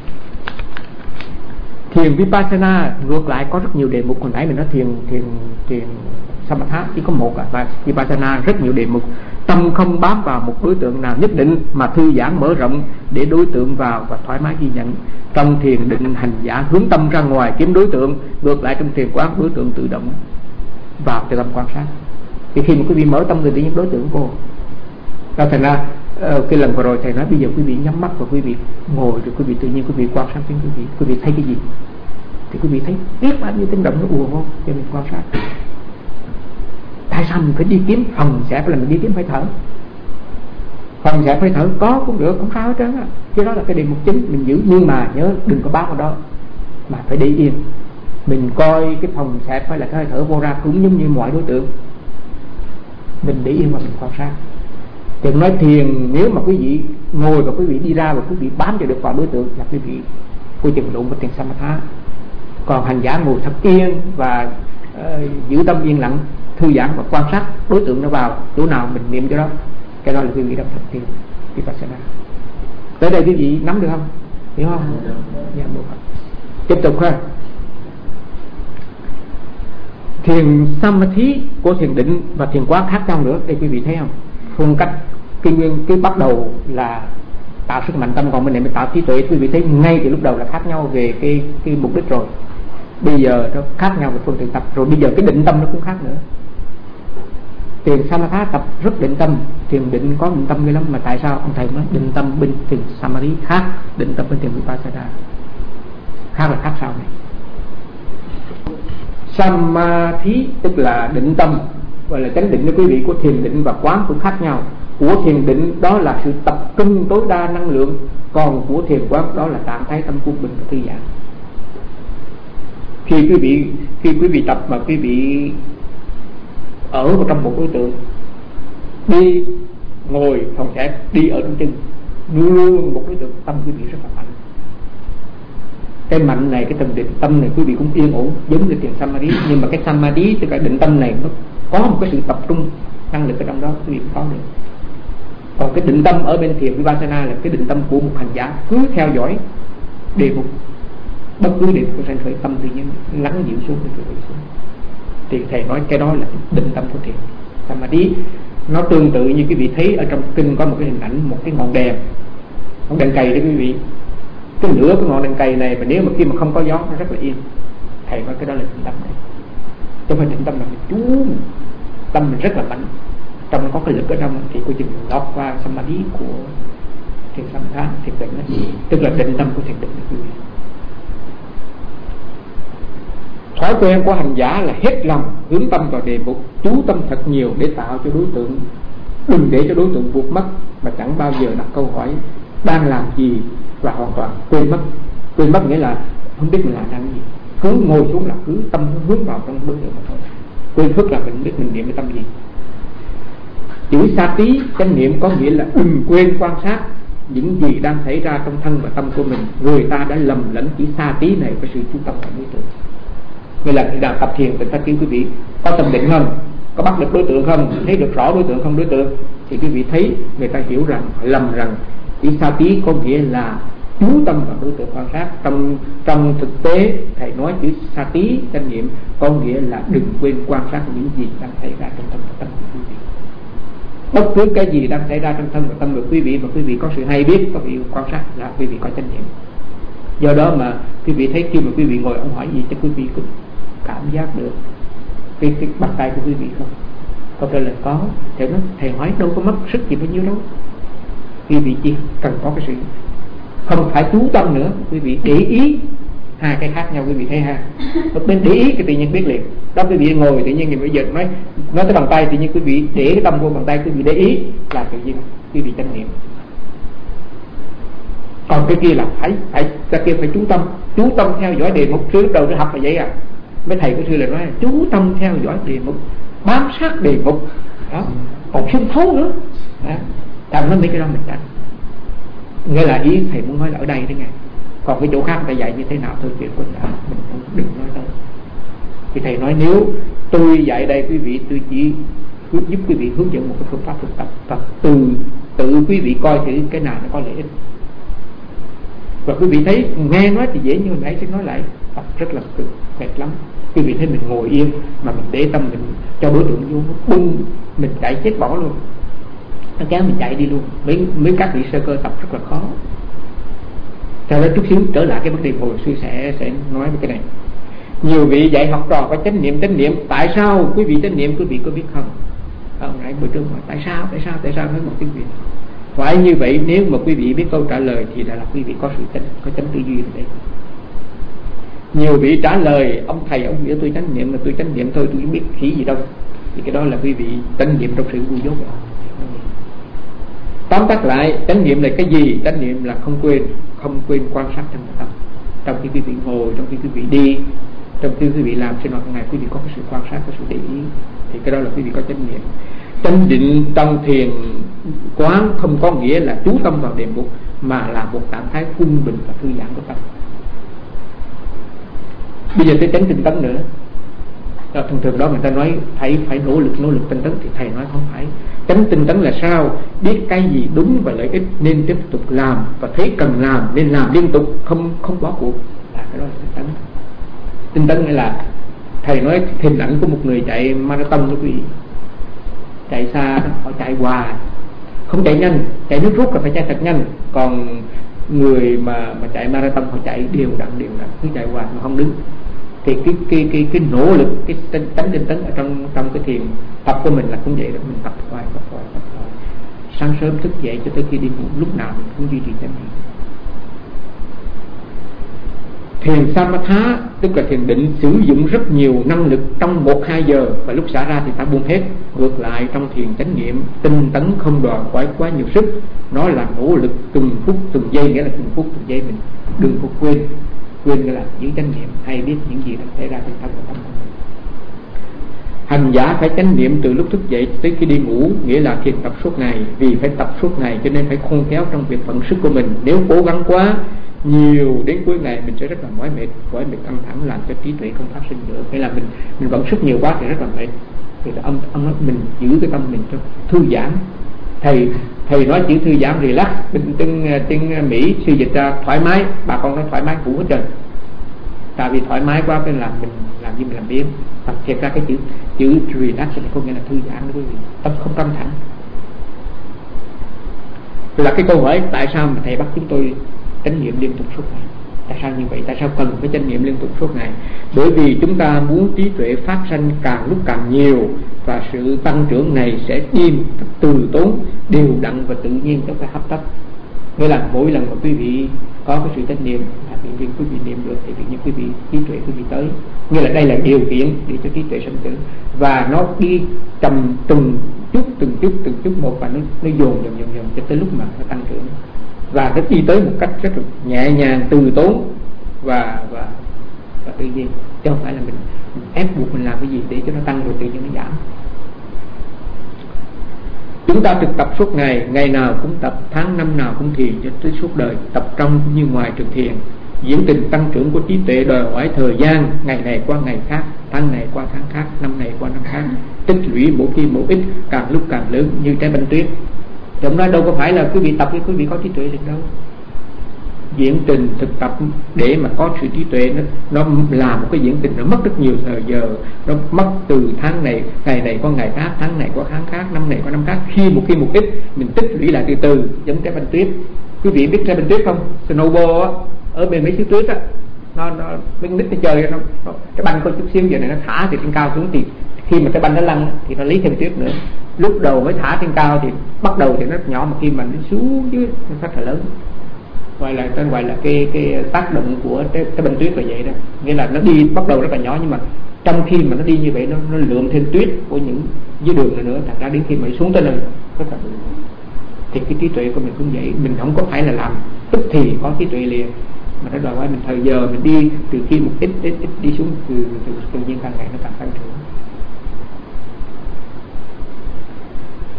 Thiền Vipassana ngược lại có rất nhiều đề mục. Hồi nãy mình nói thiền thiền thiền Samatha chỉ có một à, mà Vipassana rất nhiều đề mục. Tâm không bám vào một đối tượng nào nhất định mà thư giãn mở rộng để đối tượng vào và thoải mái ghi nhận. Trong thiền định hành giả hướng tâm ra ngoài kiếm đối tượng, ngược lại trong thiền quán đối tượng tự động vào từ tâm quan sát. Thì khi mà quý vị mở tâm người tự nhiên đối tượng vô. Đó, thành ra uh, cái lần vừa rồi thầy nói bây giờ quý vị nhắm mắt và quý vị ngồi rồi quý vị tự nhiên quý vị quan sát đến quý vị, quý vị thấy cái gì thì quý vị thấy biết bao nhiêu tiếng động nó ùa vô cho mình quan sát. Tại sao mình phải đi kiếm phần sẽ phải là mình đi kiếm phải thở? Phần sẽ phải thở có cũng được, không sao hết trơn á. Cái đó là cái đề mục chính mình giữ, nhưng mà nhớ đừng có bám vào đó mà phải để yên. Mình coi cái phòng sẽ phải là cái hơi thở vô ra cũng giống như mọi đối tượng, mình để yên mà mình quan sát. Đừng nói thiền nếu mà quý vị ngồi và quý vị đi ra và quý vị bám cho được vào đối tượng là quý vị coi chừng đụng với thiền Samatha. Còn hành giả ngồi thật yên và uh, giữ tâm yên lặng, thư giãn và quan sát đối tượng nó vào chỗ nào mình niệm cho đó, cái đó là quý vị đang thực thiền Vipassana. Tới đây quý vị nắm được không? Hiểu không? Dạ, được. Tiếp tục ha. Thiền Samadhi của thiền định và thiền quán khác nhau nữa. Đây quý vị thấy không? Phương cách cái nguyên cái bắt đầu là tạo sức mạnh tâm, còn bên này mới tạo trí tuệ. Quý vị thấy ngay từ lúc đầu là khác nhau về cái cái mục đích rồi. Bây giờ nó khác nhau về phương tiện tập, rồi bây giờ cái định tâm nó cũng khác nữa. Thiền Samatha tập rất định tâm, thiền định có định tâm ghê lắm, mà tại sao ông thầy nói định tâm bên thiền Samadhi khác định tâm bên thiền Vipassana? Khác là khác sao này? Samadhi tức là định tâm, gọi là chánh định. Với quý vị của thiền định và quán cũng khác nhau. Của thiền định đó là sự tập trung tối đa năng lượng, còn của thiền quán đó là trạng thái tâm quân bình và thư giãn. Khi quý vị khi quý vị tập mà quý vị ở vào trong một đối tượng, đi ngồi phòng sẽ đi ở trong chân, luôn luôn một đối tượng, tâm quý vị rất là mạnh. Cái mạnh này, cái tầng định tâm này quý vị cũng yên ổn giống như thiền Samadhi, nhưng mà cái Samadhi tức là định tâm này nó có một cái sự tập trung năng lực ở trong đó, quý vị có được. Còn cái định tâm ở bên thiền Vipassana là cái định tâm của một hành giả cứ theo dõi đề mục, bất cứ đề mục sanh khởi, tâm tự nhiên lắng dịu xuống, dịu xuống. Thì thầy nói cái đó là định tâm của thiền Samadhi. Nó tương tự như quý vị thấy ở trong kinh có một cái hình ảnh, một cái ngọn đèn, ngọn đèn cầy đó quý vị. Cái lửa của ngọn đèn cầy này mà nếu mà khi mà không có gió nó rất là yên. Thầy nói cái đó là định tâm này. Chứ phải định tâm là mình chú tâm mình rất là mạnh, trong nó có cái lực ở trong thì cô chừng lọt qua Samadhi của thiền Samatha, thiền định đó. Tức là định tâm của thiền định đó quý vị. Thói quen của hành giả là hết lòng hướng tâm vào đề mục, chú tâm thật nhiều để tạo cho đối tượng, đừng để cho đối tượng vụt mất, mà chẳng bao giờ đặt câu hỏi đang làm gì và hoàn toàn quên mất. Quên mất nghĩa là không biết mình làm đang gì, cứ ngồi xuống là cứ tâm hướng vào trong đối tượng mà thôi. Quên phức là mình biết mình niệm cái tâm gì. Chữ Sati chánh niệm có nghĩa là đừng quên quan sát những gì đang xảy ra trong thân và tâm của mình. Người ta đã lầm lẫn chữ Sati này với sự chú tâm vào đối tượng. Nghĩa là khi đang tập thiền thì ta kêu quý vị có tâm định không, có bắt được đối tượng không, thấy được rõ đối tượng không đối tượng, thì quý vị thấy người ta hiểu rằng lầm rằng chữ Sati có nghĩa là chú tâm vào đối tượng quan sát. Trong trong thực tế thầy nói chữ Sati chánh niệm có nghĩa là đừng quên quan sát những gì đang xảy ra trong tâm và tâm của quý vị. Bất cứ cái gì đang xảy ra trong thân và tâm của quý vị mà quý vị có sự hay biết, có vị quan sát là quý vị có chánh niệm. Do đó mà quý vị thấy khi mà quý vị ngồi ông hỏi gì chắc quý vị cũng cảm giác được cái, cái bàn tay của quý vị không? Câu trả lời có. Thầy nói thầy hỏi đâu có mất sức gì bao nhiêu đâu. Quý vị chỉ cần có cái sự không phải chú tâm nữa, quý vị để ý hai cái khác nhau, quý vị thấy ha. Một bên để ý cái tự nhiên biết liền. Đó quý vị ngồi tự nhiên thì bây giờ nói nói tới bàn tay tự nhiên quý vị để cái tâm vô bàn tay, quý vị để ý là tự nhiên quý vị chánh niệm. Còn cái kia là phải phải cái kia phải chú tâm, chú tâm theo dõi đề mục. Trước lúc đầu tôi học là vậy à. Mấy thầy của sư là nói là chú tâm theo dõi đề mục, bám sát đề mục đó, còn không thấu nữa đó. Tao nói mấy cái đó mình tránh. Nghĩa là ý thầy muốn nói là ở đây đấy nghe. Còn cái chỗ khác người ta dạy như thế nào thôi chuyện của ta mình đừng nói đâu. Thì thầy nói nếu tôi dạy đây quý vị tôi chỉ giúp quý vị hướng dẫn một cái phương pháp thực tập, và từ tự quý vị coi thử cái nào nó có lợi ích. Và quý vị thấy nghe nói thì dễ, như hồi nãy sẽ nói lại, tập rất là cực, mệt lắm. Quý vị thấy mình ngồi yên mà mình để tâm mình cho đối tượng vô, nó bung mình chạy chết bỏ luôn, nó kéo mình chạy đi luôn. Mấy mấy các vị sơ cơ tập rất là khó. Sau đó chút xíu trở lại cái vấn đề hồi sư sẽ sẽ nói về cái này. Nhiều vị dạy học trò phải chánh niệm chánh niệm. Tại sao quý vị chánh niệm, quý vị có biết không? Ông nãy bữa trước hỏi tại sao tại sao tại sao nói một tiếng Việt. Phải như vậy, nếu mà quý vị biết câu trả lời thì là, là quý vị có sự chánh, có chánh tư duy ở đây. Nhiều vị trả lời ông thầy ông nghĩa tôi chánh niệm mà tôi chánh niệm thôi, tôi không biết khỉ gì đâu, thì cái đó là quý vị chánh niệm trong sự ngu dốt rồi. Tóm tắt lại, chánh niệm là cái gì? Chánh niệm là không quên, không quên quan sát trong tâm. Trong khi quý vị ngồi, trong khi quý vị đi, trong khi quý vị làm sinh hoạt hàng ngày, quý vị có cái sự quan sát, có sự để ý, thì cái đó là quý vị có chánh niệm. Chánh định trong thiền quán không có nghĩa là chú tâm vào đề mục, mà là một trạng thái quân bình và thư giãn của tâm. Bây giờ tới chánh tinh tấn nữa. Đó, thường thường đó người ta nói phải phải nỗ lực nỗ lực tinh tấn, thì thầy nói không phải. Chánh tinh tấn là sao? Biết cái gì đúng và lợi ích nên tiếp tục làm, và thấy cần làm nên làm liên tục, không không bỏ cuộc, là cái đó là tinh tấn. Tinh tấn nghĩa là thầy nói hình ảnh của một người chạy marathon đó quý vị, chạy xa họ chạy hoài, không chạy nhanh, chạy nước rút là phải chạy thật nhanh. Còn người mà mà chạy marathon họ chạy đều đặn đều đặn, cứ chạy hoài mà không đứng. Thì cái cái cái cái nỗ lực, cái tánh tinh tấn ở trong trong cái thiền tập của mình là cũng vậy đó, mình tập hoài tập hoài tập hoài, sáng sớm thức dậy cho tới khi đi ngủ, lúc nào mình cũng duy trì chánh niệm. Thiền Samatha tức là thiền định sử dụng rất nhiều năng lực trong một hai giờ, và lúc xả ra thì ta buông hết. Ngược lại trong thiền chánh niệm, tinh tấn không đòi hỏi quá nhiều sức, nó là nỗ lực từng phút từng giây, nghĩa là từng phút từng giây mình đừng có quên. Quên nghĩa là giữ chánh niệm, hay biết những gì đang xảy ra trong tâm của tâm của mình. Hành giả phải chánh niệm từ lúc thức dậy tới khi đi ngủ, nghĩa là thiền tập suốt ngày. Vì phải tập suốt ngày cho nên phải khôn khéo trong việc vận sức của mình. Nếu cố gắng quá nhiều đến cuối ngày mình sẽ rất là mỏi mệt, mỏi mệt căng thẳng, làm cho trí tuệ không phát sinh nữa. Nghĩa là mình mình vận sức nhiều quá thì rất là mệt. Thì ông ông nói mình giữ cái tâm mình cho thư giãn. Thầy thầy nói chữ thư giãn relax, bên tiếng tiếng Mỹ suy dịch ra thoải mái, bà con nói thoải mái ngủ hết trơn. Tại vì thoải mái quá nên làm mình làm gì mình làm biếng. Thật thiệt ra cái chữ chữ relax thì có nghĩa là thư giãn đó quý vị, tâm không căng thẳng. Là cái câu hỏi tại sao mà thầy bắt chúng tôi chánh niệm liên tục suốt ngày? Tại sao như vậy? Tại sao cần phải chánh niệm liên tục suốt ngày? Bởi vì chúng ta muốn trí tuệ phát sanh càng lúc càng nhiều, và sự tăng trưởng này sẽ đi một cách từ tốn, đều đặn và tự nhiên trong cái hấp tấp. Nghĩa là mỗi lần mà quý vị có cái sự chánh niệm, là tự nhiên quý vị niệm được thì tự nhiên quý vị trí tuệ quý vị tới. Nghĩa là đây là điều kiện để cho trí tuệ sinh trưởng, và nó đi trầm từng chút từng chút từng chút một, và nó nó dồn dồn dồn dồn cho tới lúc mà nó tăng trưởng, và nó đi tới một cách rất là nhẹ nhàng, từ tốn và và và tự nhiên, chứ không phải là mình, mình ép buộc mình làm cái gì để cho nó tăng rồi tự nhiên nó giảm. Chúng ta thực tập suốt ngày, ngày nào cũng tập, tháng năm nào cũng thiền cho tới suốt đời, tập trong cũng như ngoài trường thiền. Diễn trình tăng trưởng của trí tuệ đòi hỏi thời gian, ngày này qua ngày khác, tháng này qua tháng khác, năm này qua năm khác, tích lũy mỗi khi mỗi ít, càng lúc càng lớn như trái banh tuyết. Trong đó đâu có phải là quý vị tập với quý vị có trí tuệ được đâu. Diễn trình thực tập để mà có sự trí tuệ, nó, nó là một cái diễn trình, nó mất rất nhiều thời giờ, nó mất từ tháng này, ngày này qua ngày khác, tháng này qua tháng khác, năm này qua năm khác, khi một khi một ít mình tích lũy lại từ từ, giống trái banh tuyết. Quý vị biết trái banh tuyết không? Snowball á, ở bên mấy xứ tuyết á, nó nó bên nít nó chơi nó, nó cái banh có chút xíu giờ này nó thả từ trên cao xuống, thì khi mà cái banh nó lăn thì nó lấy thêm tuyết nữa. Lúc đầu mới thả trên cao thì bắt đầu thì nó nhỏ, mà khi mà nó xuống dưới nó rất là lớn. Gọi là tên gọi là cái cái tác động của cái, cái banh tuyết là vậy đó. Nghĩa là nó đi bắt đầu rất là nhỏ, nhưng mà trong khi mà nó đi như vậy, nó nó lượm thêm tuyết của những dưới đường này nữa, thành ra đến khi mà xuống tới nơi rất là. Thì cái trí tuệ của mình cũng vậy, mình không có phải là làm tức thì có trí tuệ liền, mà nó đòi hỏi mình thời giờ mình đi từ khi một ít ít ít đi xuống, từ từ tự nhiên càng ngày nó càng tăng trưởng.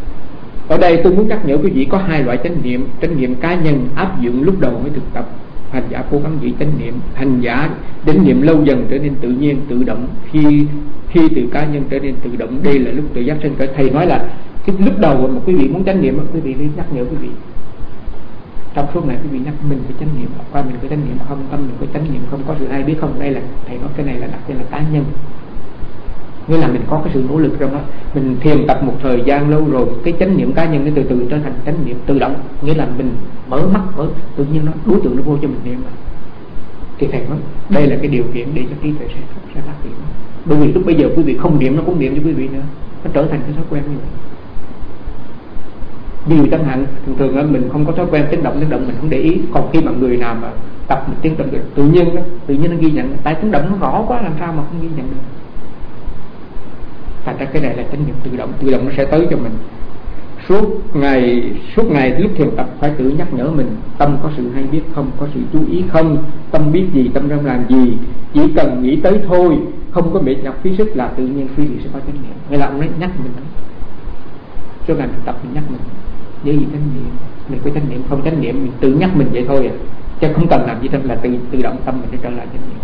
Ở đây tôi muốn nhắc nhở quý vị có hai loại chánh niệm. Chánh niệm cá nhân áp dụng lúc đầu mới thực tập, hành giả cố gắng giữ chánh niệm. Hành giả chánh niệm lâu dần trở nên tự nhiên tự động, khi khi từ cá nhân trở nên tự động, đây là lúc tự giác sinh khởi. Thầy nói là cái lúc đầu mà quý vị muốn chánh niệm, quý vị phải nhắc nhở quý vị trong suốt này quý vị nhắc mình phải chánh niệm, qua mình có chánh niệm không, tâm mình có chánh niệm không, có sự ai biết không. Đây là thầy nói cái này là đặt tên là cá nhân, nghĩa là mình có cái sự nỗ lực trong đó. Mình thiền tập một thời gian lâu rồi, cái chánh niệm cá nhân nó từ từ trở thành chánh niệm tự động, nghĩa là mình mở mắt mở tự nhiên nó đối tượng nó vô cho mình niệm. Thì thầy nói đây là cái điều kiện để cho trí tuệ sẽ sẽ phát triển. Bởi vì lúc bây giờ quý vị không niệm nó cũng niệm cho quý vị nữa, nó trở thành cái thói quen như vậy. Ví dụ chẳng hạn thường thường là mình không có thói quen tiếng động tiếng động mình không để ý, còn khi mà người nào mà tập một tiếng động được tự nhiên đó, tự nhiên nó ghi nhận, tại tiếng động nó rõ quá làm sao mà không ghi nhận được. Thành ra cái này là chánh niệm tự động, tự động nó sẽ tới cho mình. Suốt ngày suốt ngày lúc thiền tập phải tự nhắc nhở mình, tâm có sự hay biết không, có sự chú ý không, tâm biết gì, tâm đang làm gì, chỉ cần nghĩ tới thôi, không có mệt nhọc phí sức là tự nhiên quý vị sẽ có chánh niệm. Nghĩa là ông ấy nhắc mình, suốt ngày mình tập mình nhắc mình với gì chánh niệm, mình có chánh niệm không chánh niệm mình tự nhắc mình vậy thôi à, chứ không cần làm gì hết, là tự tự động tâm mình sẽ trở lại chánh niệm.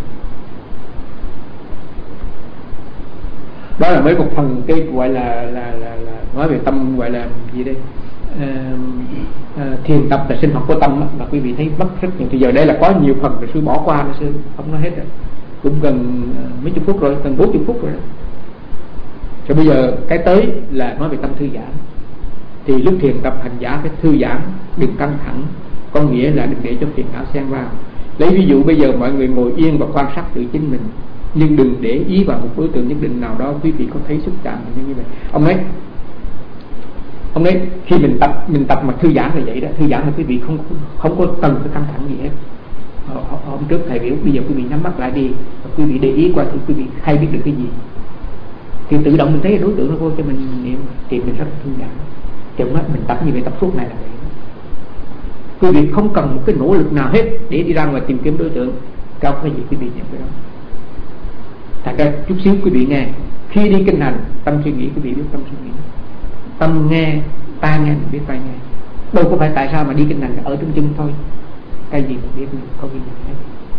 Đó là mấy một phần cái gọi là là là, là nói về tâm, gọi là gì đây, à, à, thiền tập là sinh hoạt của tâm mà quý vị thấy mất rất nhiều. Thì giờ đây là có nhiều phần rồi sư bỏ qua rồi, sư không nói hết rồi, cũng gần mấy chục phút rồi, gần bốn chục phút rồi đó. Rồi bây giờ cái tới là nói về tâm thư giãn. Thì lúc thiền tập hành giả phải thư giãn, đừng căng thẳng, có nghĩa là đừng để cho phiền não xen vào. Lấy ví dụ bây giờ mọi người ngồi yên và quan sát tự chính mình, nhưng đừng để ý vào một đối tượng nhất định nào đó. Quý vị có thấy xúc chạm như như vậy. Ông ấy ông ấy khi mình tập mình tập mà thư giãn là vậy đó, thư giãn là quý vị không không có cần phải căng thẳng gì hết. Hôm trước thầy biểu bây giờ quý vị nhắm mắt lại đi, và quý vị để ý qua thì quý vị hay biết được cái gì, thì tự động mình thấy đối tượng nó vô cho mình niệm, thì mình rất là thư giãn. Thì ông nói mình tập như vậy, tập suốt này là vậy. Quý vị không cần một cái nỗ lực nào hết để đi ra ngoài tìm kiếm đối tượng, cao cái gì quý vị nhận cái đó. Thật ra chút xíu quý vị nghe, khi đi kinh hành tâm suy nghĩ quý vị biết tâm suy nghĩ, tâm nghe tai nghe mình biết tai nghe. Đâu có phải tại sao mà đi kinh hành ở trong chân thôi, cái gì mình biết mình không biết hết.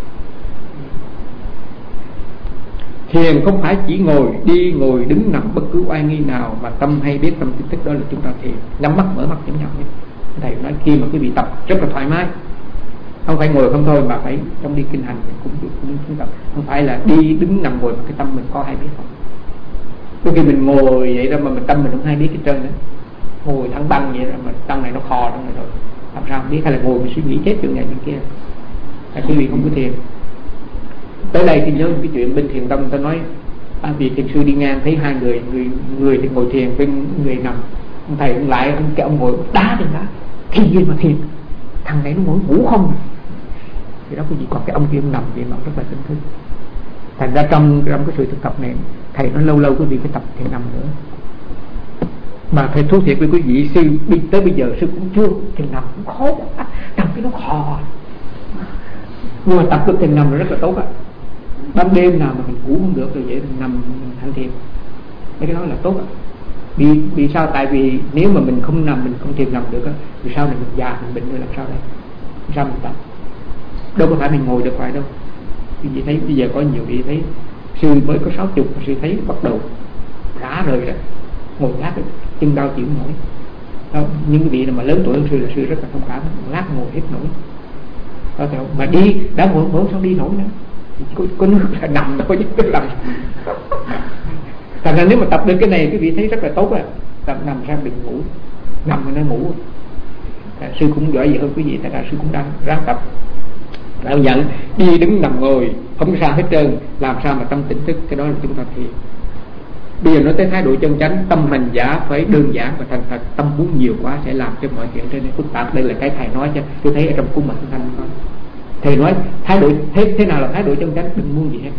Thiền không phải chỉ ngồi đi ngồi đứng nằm bất cứ oai nghi nào, mà tâm hay biết tâm tích tích, đó là chúng ta thiền. Nhắm mắt mở mắt giống nhau hết. Thầy nói khi mà quý vị tập rất là thoải mái, không phải ngồi không thôi mà phải trong đi kinh hành cũng cũng cũng tập, không phải là đi đứng nằm ngồi mà cái tâm mình có hay biết không. Đôi khi mình ngồi vậy đó mà mình tâm mình không hay biết cái trơn nữa, ngồi thẳng băng vậy đó mà tâm này nó khò trong này rồi, làm sao không biết, hay là ngồi mình suy nghĩ chết chuyện này chuyện kia, là quý vị không có thiền. Tới đây thì nhớ một cái chuyện bên thiền tông, người ta nói à, vì thiền sư đi ngang thấy hai người người người thì ngồi thiền, bên người nằm. Ông thầy ông lại ông cái ông ngồi đá trên đá, thiền gì mà thiền, thằng này nó ngồi ngủ không thì đó cái gì, còn cái ông kia ông nằm vậy mà rất là tỉnh thức. Thành ra trong trong cái sự thực tập này thầy nói lâu lâu quý vị phải tập thiền nằm nữa. Mà thầy thú thiệt với quý vị, sư đi tới bây giờ sư cũng chưa thiền nằm, cũng khó quá, nằm cái nó khò, nhưng mà tập được thiền nằm là rất là tốt á. Ban đêm nào mà mình ngủ không được rồi vậy mình nằm mình hành thiền, mấy cái đó là tốt á. Vì, vì sao? Tại vì nếu mà mình không nằm, mình không thiền nằm được á, vì sao này mình già mình bệnh rồi làm sao đây, làm sao mình tập, đâu có phải mình ngồi được hoài đâu. Vì thấy bây giờ có nhiều vị thấy sư mới có sáu chục sư thấy bắt đầu rã rời rồi, ngồi lát rồi, chân đau chịu nổi. Đó, những cái vị nào mà lớn tuổi hơn sư là sư rất là thông cảm, lát ngồi hết nổi. Đó, mà đi đã ngồi ngồi sao đi nổi nữa, có, có nước là nằm thôi chứ cứ nằm. Thành ra nếu mà tập đến cái này quý vị thấy rất là tốt à, tập nằm sang đừng ngủ, nằm mà nó ngủ. À, sư cũng giỏi vậy hơn quý vị, tại ra sư cũng đang ráng tập. Đạo nhận đi đứng nằm ngồi không sao hết trơn, làm sao mà tâm tỉnh thức, cái đó là chúng ta thiền. Bây giờ nói tới thái độ chân chánh, tâm hành giả phải đơn giản và thành thật. Tâm muốn nhiều quá sẽ làm cho mọi chuyện trở nên phức tạp. Đây là cái thầy nói cho tôi thấy ở trong cung mà Thanh Thanh nói. Thầy nói thái độ thế, thế nào là thái độ chân chánh, đừng muốn gì hết,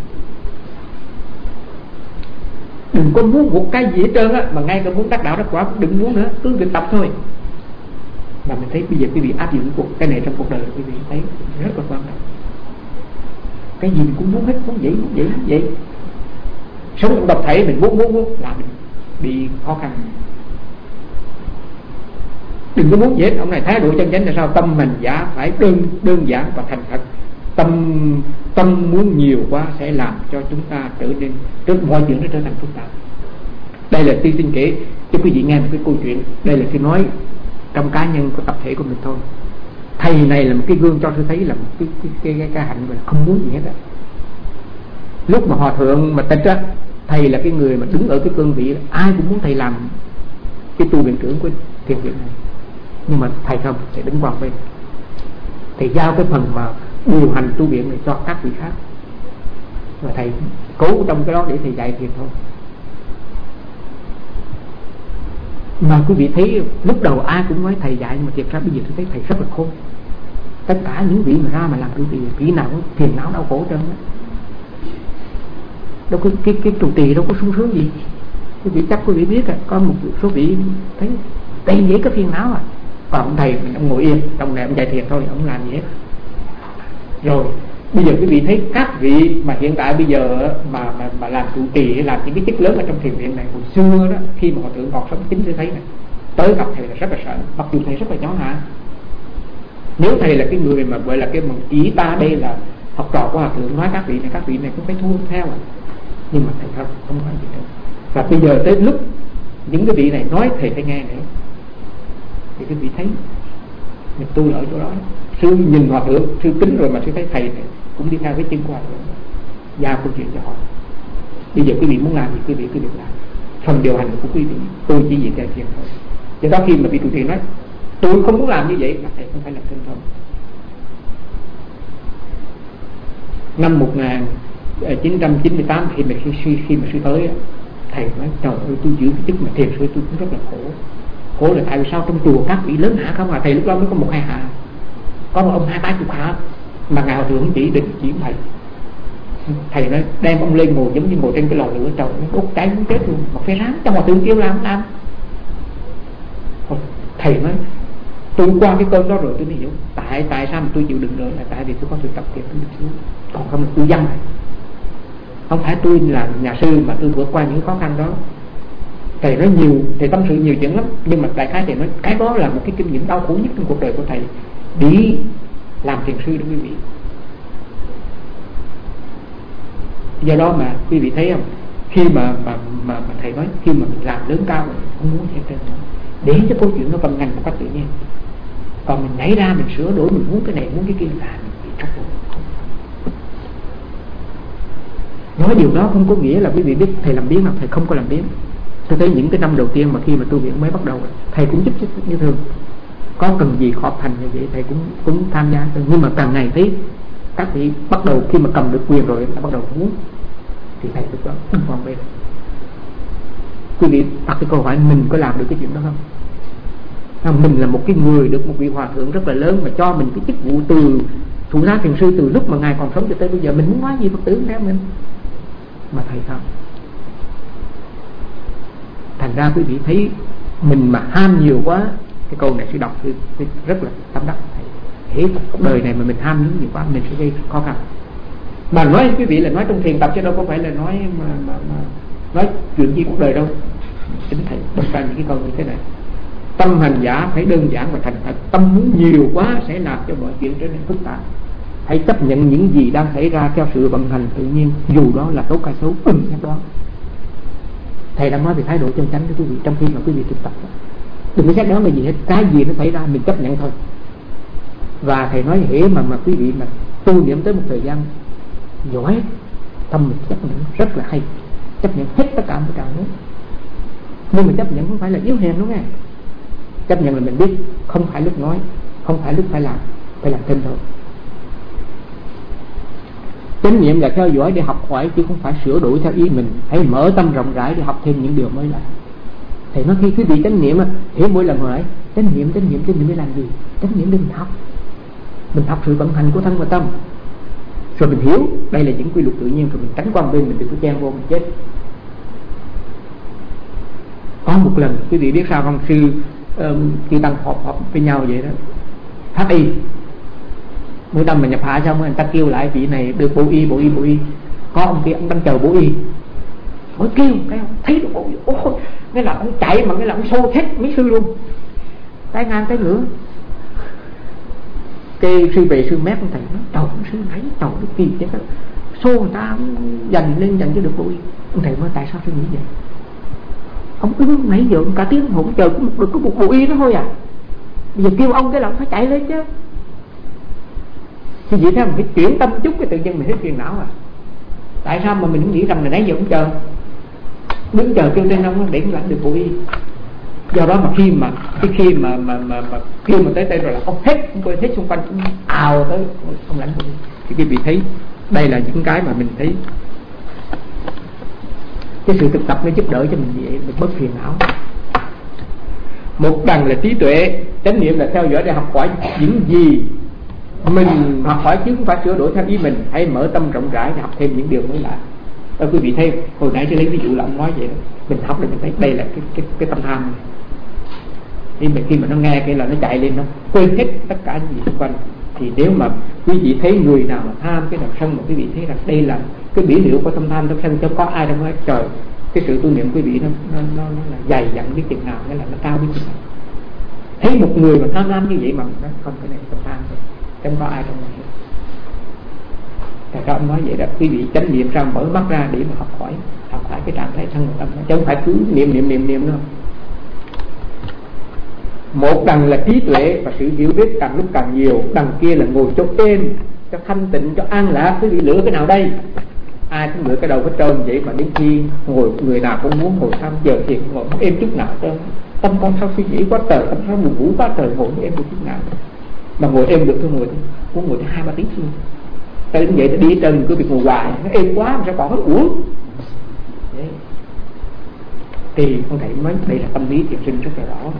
đừng có muốn một cái gì hết trơn á, mà ngay cả muốn đắc đạo đắc quả đừng muốn nữa, cứ việc tập thôi. Mà mình thấy bây giờ quý vị áp dụng cuộc cái này trong cuộc đời, quý vị thấy rất là quan trọng. Cái gì mình cũng muốn hết, muốn vậy muốn vậy muốn vậy. Sống trong độc thể mình muốn muốn muốn là mình bị khó khăn. Đừng có muốn gì hết. Ông này thái độ chân chánh là sao? Tâm mình giả phải đơn đơn giản và thành thật. tâm tâm muốn nhiều quá sẽ làm cho chúng ta trở nên rất mọi chuyện nó trở thành phức tạp. Đây là tôi xin kể cho quý vị nghe một cái câu chuyện. Đây là tôi nói trong cá nhân của tập thể của mình thôi. Thầy này là một cái gương cho tôi thấy là một cái cái cái, cái, cái hạnh mà không muốn gì hết á. Lúc mà hòa thượng mà tịch á, thầy là cái người mà đứng ở cái cương vị, ai cũng muốn thầy làm cái tu viện trưởng của thiền viện này, nhưng mà thầy không, thầy đứng qua bên, thầy giao cái phần mà điều hành tu viện này cho các vị khác, và thầy cố trong cái đó để thầy dạy thiền thôi. Mà quý vị thấy lúc đầu ai cũng nói thầy dạy, nhưng mà thiệt ra bây giờ tôi thấy thầy rất là khôn. Tất cả những vị mà ra mà làm trụ trì, vị nào cũng phiền não đau khổ trơn á. Đâu có cái cái trụ trì đâu có sung sướng gì. Quý vị chắc quý vị biết à, có một số vị thấy đầy dễ cái phiền não à. Còn ông thầy ông ngồi yên trong này ông dạy thiền thôi, ông làm gì hết. Rồi bây giờ quý vị thấy các vị mà hiện tại bây giờ mà mà, mà làm trụ trì hay làm những cái chức lớn ở trong thiền viện này, hồi xưa đó khi mà hòa thượng còn sống chính sẽ thấy này, tới gặp thầy là rất là sợ, mặc dù thầy rất là nhỏ hạ. Nếu thầy là cái người mà gọi là cái mà chỉ ta đây là học trò của hòa thượng, nói các vị này các vị này cũng phải thua theo à. Nhưng mà thầy không không nói gì đâu. Và bây giờ tới lúc những cái vị này nói thầy phải nghe nữa, thì cái vị thấy mình tu ở chỗ đó. Sư nhìn hòa thượng, sư kính rồi mà sư thấy thầy này cũng đi theo cái chân của hòa thượng, giao câu chuyện cho họ. Bây giờ quý vị muốn làm gì quý vị cứ việc làm. Phần điều hành của quý vị tôi chỉ việc dạy thiền thôi. Do đó khi mà vị trụ trì nói tôi không muốn làm như vậy là thầy không phải làm thêm thôi. Năm một nghìn chín trăm chín mươi tám khi mà khi, khi mà sư tới, thầy nói trời ơi tôi giữ cái chức mà thiền sư tôi cũng rất là khổ. Khổ là tại vì sao trong chùa các vị lớn hạ không à, thầy lúc đó mới có một hai hạ, có một ông hai ba chục hạ mà ngài hòa thượng chỉ định chỉ thầy. Thầy nói đem ông lên ngồi giống như ngồi trên cái lò lửa, trời nó đốt cháy muốn chết luôn, mà phải ráng cho hòa thượng kêu làm không làm. Thầy nói tôi qua cái cơn đó rồi tôi mới hiểu tại tại sao mà tôi chịu đựng rồi, là tại vì tôi có sự tập thiền tôi được xuống, còn không là tôi dân này. Không phải tôi là nhà sư mà tôi vượt qua những khó khăn đó. Thầy nói nhiều, thầy tâm sự nhiều chuyện lắm, nhưng mà đại khái thầy nói cái đó là một cái kinh nghiệm đau khổ nhất trong cuộc đời của thầy đi làm thiền sư đó quý vị. Do đó mà quý vị thấy không, khi mà mà mà, mà thầy nói khi mà mình làm lớn cao rồi không muốn theo trên đó, để cho câu chuyện nó vận hành một cách tự nhiên. Còn mình nhảy ra mình sửa đổi, mình muốn cái này muốn cái kia là mình bị trách nhiệm. Nói điều đó không có nghĩa là quý vị biết thầy làm biến, mà thầy không có làm biến. Tôi thấy những cái năm đầu tiên mà khi mà tu viện mới bắt đầu, thầy cũng giúp như thường, có cần gì họp thành như vậy thầy cũng cũng tham gia. Nhưng mà càng ngày thấy các vị bắt đầu khi mà cầm được quyền rồi là bắt đầu muốn, thì thầy lúc đó không còn bên. Quý vị đặt cái câu hỏi mình có làm được cái chuyện đó không? Không, mình là một cái người được một vị hòa thượng rất là lớn mà cho mình cái chức vụ từ thụ gia thiền sư từ lúc mà ngài còn sống cho tới bây giờ, mình muốn nói gì Phật tử theo mình, mà thầy không. Thành ra quý vị thấy mình mà ham nhiều quá, cái câu này sẽ đọc thì rất là tâm đắc. Hễ cuộc đời này mà mình ham nhiều quá mình sẽ gây khó khăn. Mà nói quý vị là nói trong thiền tập chứ đâu có phải là nói mà, mà, mà nói chuyện gì cuộc đời đâu. Chính thầy bật ra những cái câu như thế này: tâm hành giả phải đơn giản và thành thật. Tâm muốn nhiều quá sẽ làm cho mọi chuyện trở nên phức tạp. Hãy chấp nhận những gì đang xảy ra theo sự vận hành tự nhiên, dù đó là tốt hay xấu, đừng xét đoán. Thầy đang nói về thái độ chân chánh cho quý vị trong khi mà quý vị thực tập. Đừng có xét đoán cái gì hết, cái gì nó xảy ra mình chấp nhận thôi. Và thầy nói hễ mà mà quý vị mà tu niệm tới một thời gian giỏi, tâm mình chấp nhận rất là hay, chấp nhận hết tất cả mọi trào nước. Nhưng mà chấp nhận không phải là yếu hèn đúng không? Chấp nhận là mình biết không phải lúc nói, không phải lúc phải làm, phải làm thêm thôi. Chánh niệm là theo dõi để học hỏi chứ không phải sửa đổi theo ý mình. Hãy mở tâm rộng rãi để học thêm những điều mới lạ. Thầy nói khi quý vị chánh niệm, hiểu mỗi lần hỏi chánh niệm, chánh niệm, chánh niệm để làm gì? Chánh niệm để mình học, mình học sự vận hành của thân và tâm, rồi mình hiểu đây là những quy luật tự nhiên, rồi mình tránh qua bên mình đừng có chen vô mình chết. Có một lần quý vị biết sao không, sư chư tăng họp họp với nhau vậy đó, pháp y mỗi năm mà nhập hạ xong người ta kêu lại vị này được bộ y bộ y bộ y, có ông kia ông đang chờ bộ y, mới kêu cái ông thấy được bộ y, ôi nghĩa là ông chạy mà nghĩa là ông xô hết mấy sư luôn, tay ngang tay ngửa. Cái sư về sư mép ông thầy nói trời, sư nãy tàu cái kỳ chứ xô người ta dành lên dành cho được bộ y. Ông thầy nói tại sao tôi nghĩ vậy? Ông cứ nãy giờ cả tiếng đồng hồ chờ có một, được có một bộ y đó thôi à. Bây giờ kêu ông cái là ông phải chạy lên chứ. Thì vậy theo mình phải chuyển tâm chút cái tự nhiên mình hết phiền não à. Tại sao mà mình nghĩ rằng là nãy giờ cũng chờ, đứng chờ kêu tên ông để lãnh được bộ y. Do đó mà khi mà cái khi mà mà mà, mà kêu mà tới đây rồi là ông hết, ông quên hết xung quanh, ông ào tới ông lãnh bộ y. Thì quý vị thấy đây là những cái mà mình thấy cái sự thực tập nó giúp đỡ cho mình vậy, mình bớt phiền não. Một đằng là trí tuệ, chánh niệm là theo dõi để học hỏi những gì mình học hỏi chứ không phải sửa đổi theo ý mình. Hãy mở tâm rộng rãi để học thêm những điều mới lạ. Đó, quý vị thấy hồi nãy tôi lấy ví dụ là ông nói vậy đó. Mình học để mình thấy đây là cái cái cái tâm tham này. Thì mình khi mà nó nghe cái là nó chạy lên, nó quên hết tất cả những gì xung quanh. Thì nếu mà quý vị thấy người nào mà tham cái đầu sân mà quý vị thấy rằng đây là cái biểu hiệu của tâm tham tâm sân, chứ có ai đâu nói trời cái sự tu niệm quý vị nó nó nó, nó là dày dặn biết chừng nào, hay là nó cao biết chừng nào. Thấy một người mà tham lam như vậy mà nó không, cái này tâm tham thôi, không có ai trong này. Tại sao ông nói vậy đó? Quý vị chánh niệm ra, mở mắt ra để mà học hỏi, học hỏi cái trạng thái thân và tâm, chứ không phải cứ niệm niệm niệm niệm nữa. Một đằng là trí tuệ và sự hiểu biết càng lúc càng nhiều, đằng kia là ngồi cho êm, cho thanh tịnh, cho an lạc. Quý vị lựa cái nào đây? Ai cũng lựa cái đầu hết trơn vậy, mà đến khi ngồi người nào cũng muốn ngồi tham giờ thì ngồi không êm chút nào trơn. Tâm con sao suy nghĩ quá trời, tâm sao buồn ngủ quá trời, ngồi không êm được chút nào. Mà ngồi êm được tôi ngồi muốn ngồi tới hai ba tiếng luôn. Tới đến vậy thì đi trần cứ việc ngồi hoài, nó êm quá mà sao còn hết uống. Thì con thầy nói đây là tâm lý thiền sinh rất là rõ.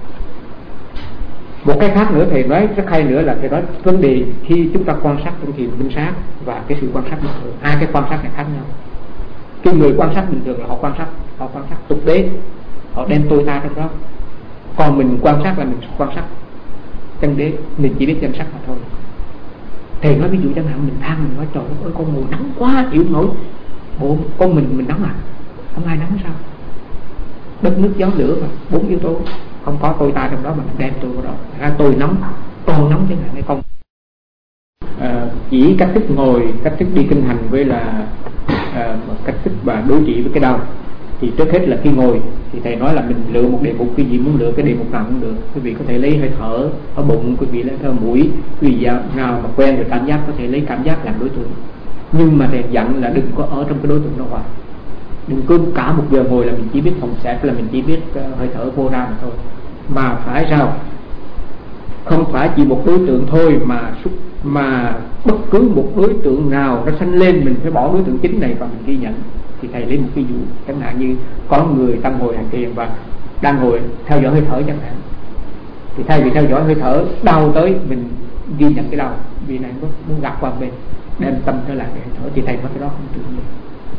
Một cái khác nữa thầy nói rất hay nữa là thầy nói vấn đề khi chúng ta quan sát trong thiền minh sát và cái sự quan sát bình thường, hai cái quan sát này khác nhau. Cái người quan sát bình thường là họ quan sát, họ quan sát tục đế, họ đem tôi ta trong đó. Còn mình quan sát là mình quan sát chân đế, mình chỉ biết chân sắc mà thôi. Thầy nói ví dụ chẳng hạn mình than, mình nói trời ơi con mùa nắng quá chịu nổi, bộ con mình mình nóng à? Không ai nóng sao? Đất nước gió lửa mà bốn yếu tố, không có tôi ta trong đó mà mình đem tôi vào đó, ra tôi nóng, con nóng chẳng hạn hay không. À, chỉ cách thức ngồi, cách thức đi kinh hành với là à, cách thức và đối trị với cái đau. Thì trước hết là khi ngồi thì thầy nói là mình lựa một đề mục, quý vị muốn lựa cái đề mục nào cũng được. Quý vị có thể lấy hơi thở ở bụng, quý vị lấy thở mũi, quý vị nào mà quen với cảm giác có thể lấy cảm giác làm đối tượng. Nhưng mà thầy dặn là đừng có ở trong cái đối tượng đó hoài. Đừng cứ cả một giờ ngồi là mình chỉ biết phòng xẹp, là mình chỉ biết uh, hơi thở vô ra mà thôi. Mà phải sao? Không phải chỉ một đối tượng thôi mà mà bất cứ một đối tượng nào nó sanh lên mình phải bỏ đối tượng chính này và mình ghi nhận. Thì thầy lấy một ví dụ chẳng hạn như có người đang ngồi hành thiền và đang ngồi theo dõi hơi thở chẳng hạn, thì thay vì theo dõi hơi thở đau tới mình ghi nhận cái đau, vì này muốn, muốn gạt qua bên đem tâm trở lại cái hơi thở, thì thầy nói cái đó không tự nhiên.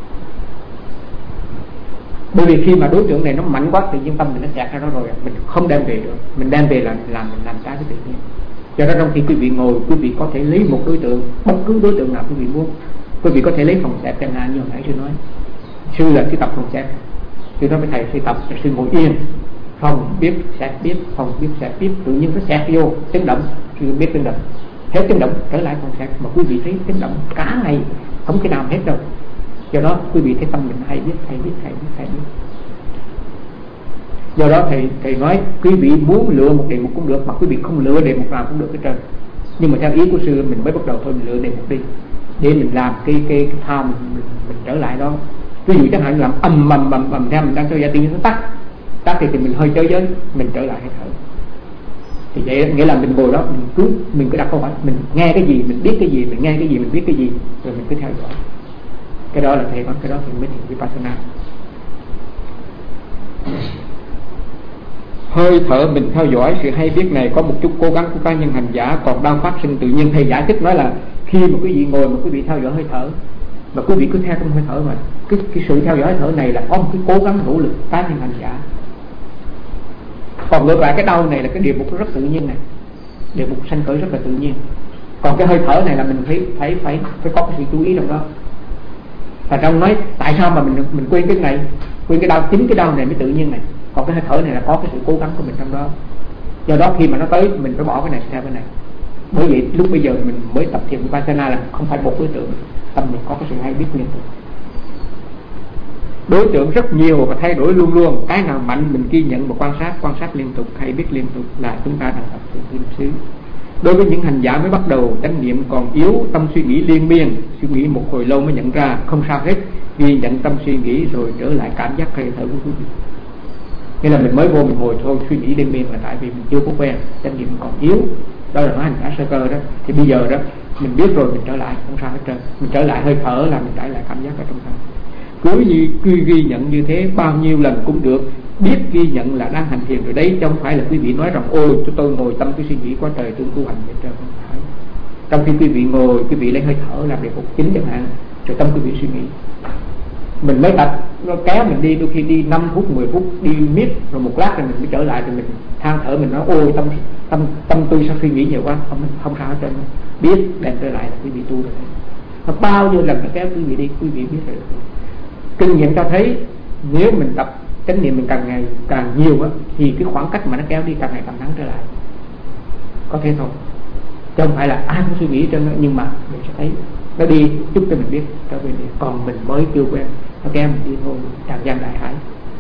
Bởi vì khi mà đối tượng này nó mạnh quá tự nhiên tâm mình nó chặt ra đó rồi, mình không đem về được, mình đem về là làm mình làm trái cái tự nhiên. Do đó trong khi quý vị ngồi, quý vị có thể lấy một đối tượng, bất cứ đối tượng nào quý vị muốn. Quý vị có thể lấy phòng xẹp chẳng hạn như hồi nãy sư nói, sư là sư tập phòng xẹp, sư nói với thầy sư tập là sư ngồi yên, phòng biết xẹp biết, phòng biết xẹp biết, tự nhiên nó xẹp vô tiếng động, sư biết tiếng động, hết tiếng động trở lại phòng xẹp, mà quý vị thấy tiếng động cả ngày không cái nào hết đâu. Do đó quý vị thấy tâm mình hay biết, hay biết, hay biết, hay biết. Do đó thầy thầy nói quý vị muốn lựa một đề mục cũng được, mà quý vị không lựa đề mục nào cũng được hết trơn. Nhưng mà theo ý của sư mình mới bắt đầu thôi, mình lựa đề mục đi để mình làm cái cái, cái thao mình, mình, mình trở lại đó. Ví dụ chẳng hạn làm ầm ầm ầm ầm theo mình đang cho gia tiên nó tắt tắt thì, thì mình hơi chới giới, mình trở lại hơi thở. Thì vậy nghĩa là mình ngồi đó mình cứ mình cứ đặt câu hỏi, mình nghe cái gì mình biết cái gì, mình nghe cái gì mình biết cái gì, rồi mình cứ theo dõi. Cái đó là thầy nói cái đó thì mới thiền vipassana. Hơi thở mình theo dõi sự hay biết này có một chút cố gắng của cá nhân hành giả, còn đang phát sinh tự nhiên. Thầy giải thích nói là khi mà quý vị ngồi mà quý vị theo dõi hơi thở, mà quý vị cứ theo trong hơi thở, mà cái, cái sự theo dõi hơi thở này là có một cái cố gắng nỗ lực cá nhân hành giả. Còn ngược lại cái đau này là cái địa mục rất tự nhiên này, địa mục sanh khởi rất là tự nhiên. Còn cái hơi thở này là mình phải phải phải phải có cái sự chú ý trong đó. Và trong nói tại sao mà mình mình quên cái này, quên cái đau, chính cái đau này mới tự nhiên này. Còn cái hơi thở này là có cái sự cố gắng của mình trong đó. Do đó khi mà nó tới mình phải bỏ cái này theo cái này. Bởi vậy lúc bây giờ mình mới tập thiền Vipassana là không phải một đối tượng, tâm mình có cái sự hay biết liên tục. Đối tượng rất nhiều và thay đổi luôn luôn. Cái nào mạnh mình ghi nhận và quan sát, quan sát liên tục, hay biết liên tục là chúng ta đang tập thiền thiền xứ. Đối với những hành giả mới bắt đầu, chánh niệm còn yếu, tâm suy nghĩ liên miên, suy nghĩ một hồi lâu mới nhận ra, không sao hết, ghi nhận tâm suy nghĩ rồi trở lại cảm giác hơi thở của quý vị. Nghĩa là mình mới vô mình ngồi thôi, suy nghĩ liên miên là tại vì mình chưa có quen, chánh niệm còn yếu. Đó là nói hành giả sơ cơ đó. Thì bây giờ đó mình biết rồi mình trở lại, không sao hết trơn. Mình trở lại hơi thở là mình trở lại cảm giác ở trong tâm. Cứ như cứ ghi nhận như thế bao nhiêu lần cũng được. Biết ghi nhận là đang hành thiền rồi đấy, chứ không phải là quý vị nói rằng ôi cho tôi ngồi tâm tôi suy nghĩ quá trời tôi tu hành vậy trơn, không phải. Trong khi quý vị ngồi, quý vị lấy hơi thở làm đề mục chính chẳng hạn, rồi tâm quý vị suy nghĩ. Mình mới tập, nó kéo mình đi, đôi khi đi năm phút, mười phút, đi miết, rồi một lát rồi mình mới trở lại, rồi mình than thở, mình nói ôi tâm tâm tâm tôi sao suy nghĩ nhiều quá, không không sao hết trơn. Biết đem trở lại là quý vị tu rồi đấy. Và bao nhiêu lần nó kéo quý vị đi, quý vị biết rồi. Kinh nghiệm cho thấy nếu mình tập chánh niệm mình càng ngày càng nhiều á, thì cái khoảng cách mà nó kéo đi càng ngày càng ngắn trở lại. Có thế thôi, chứ không phải là ai cũng suy nghĩ trên nó, nhưng mà mình sẽ thấy nó đi chút cho mình biết trở về đi. Còn mình mới chưa quen, nó kéo mình đi thôi, tràn gian đại hải.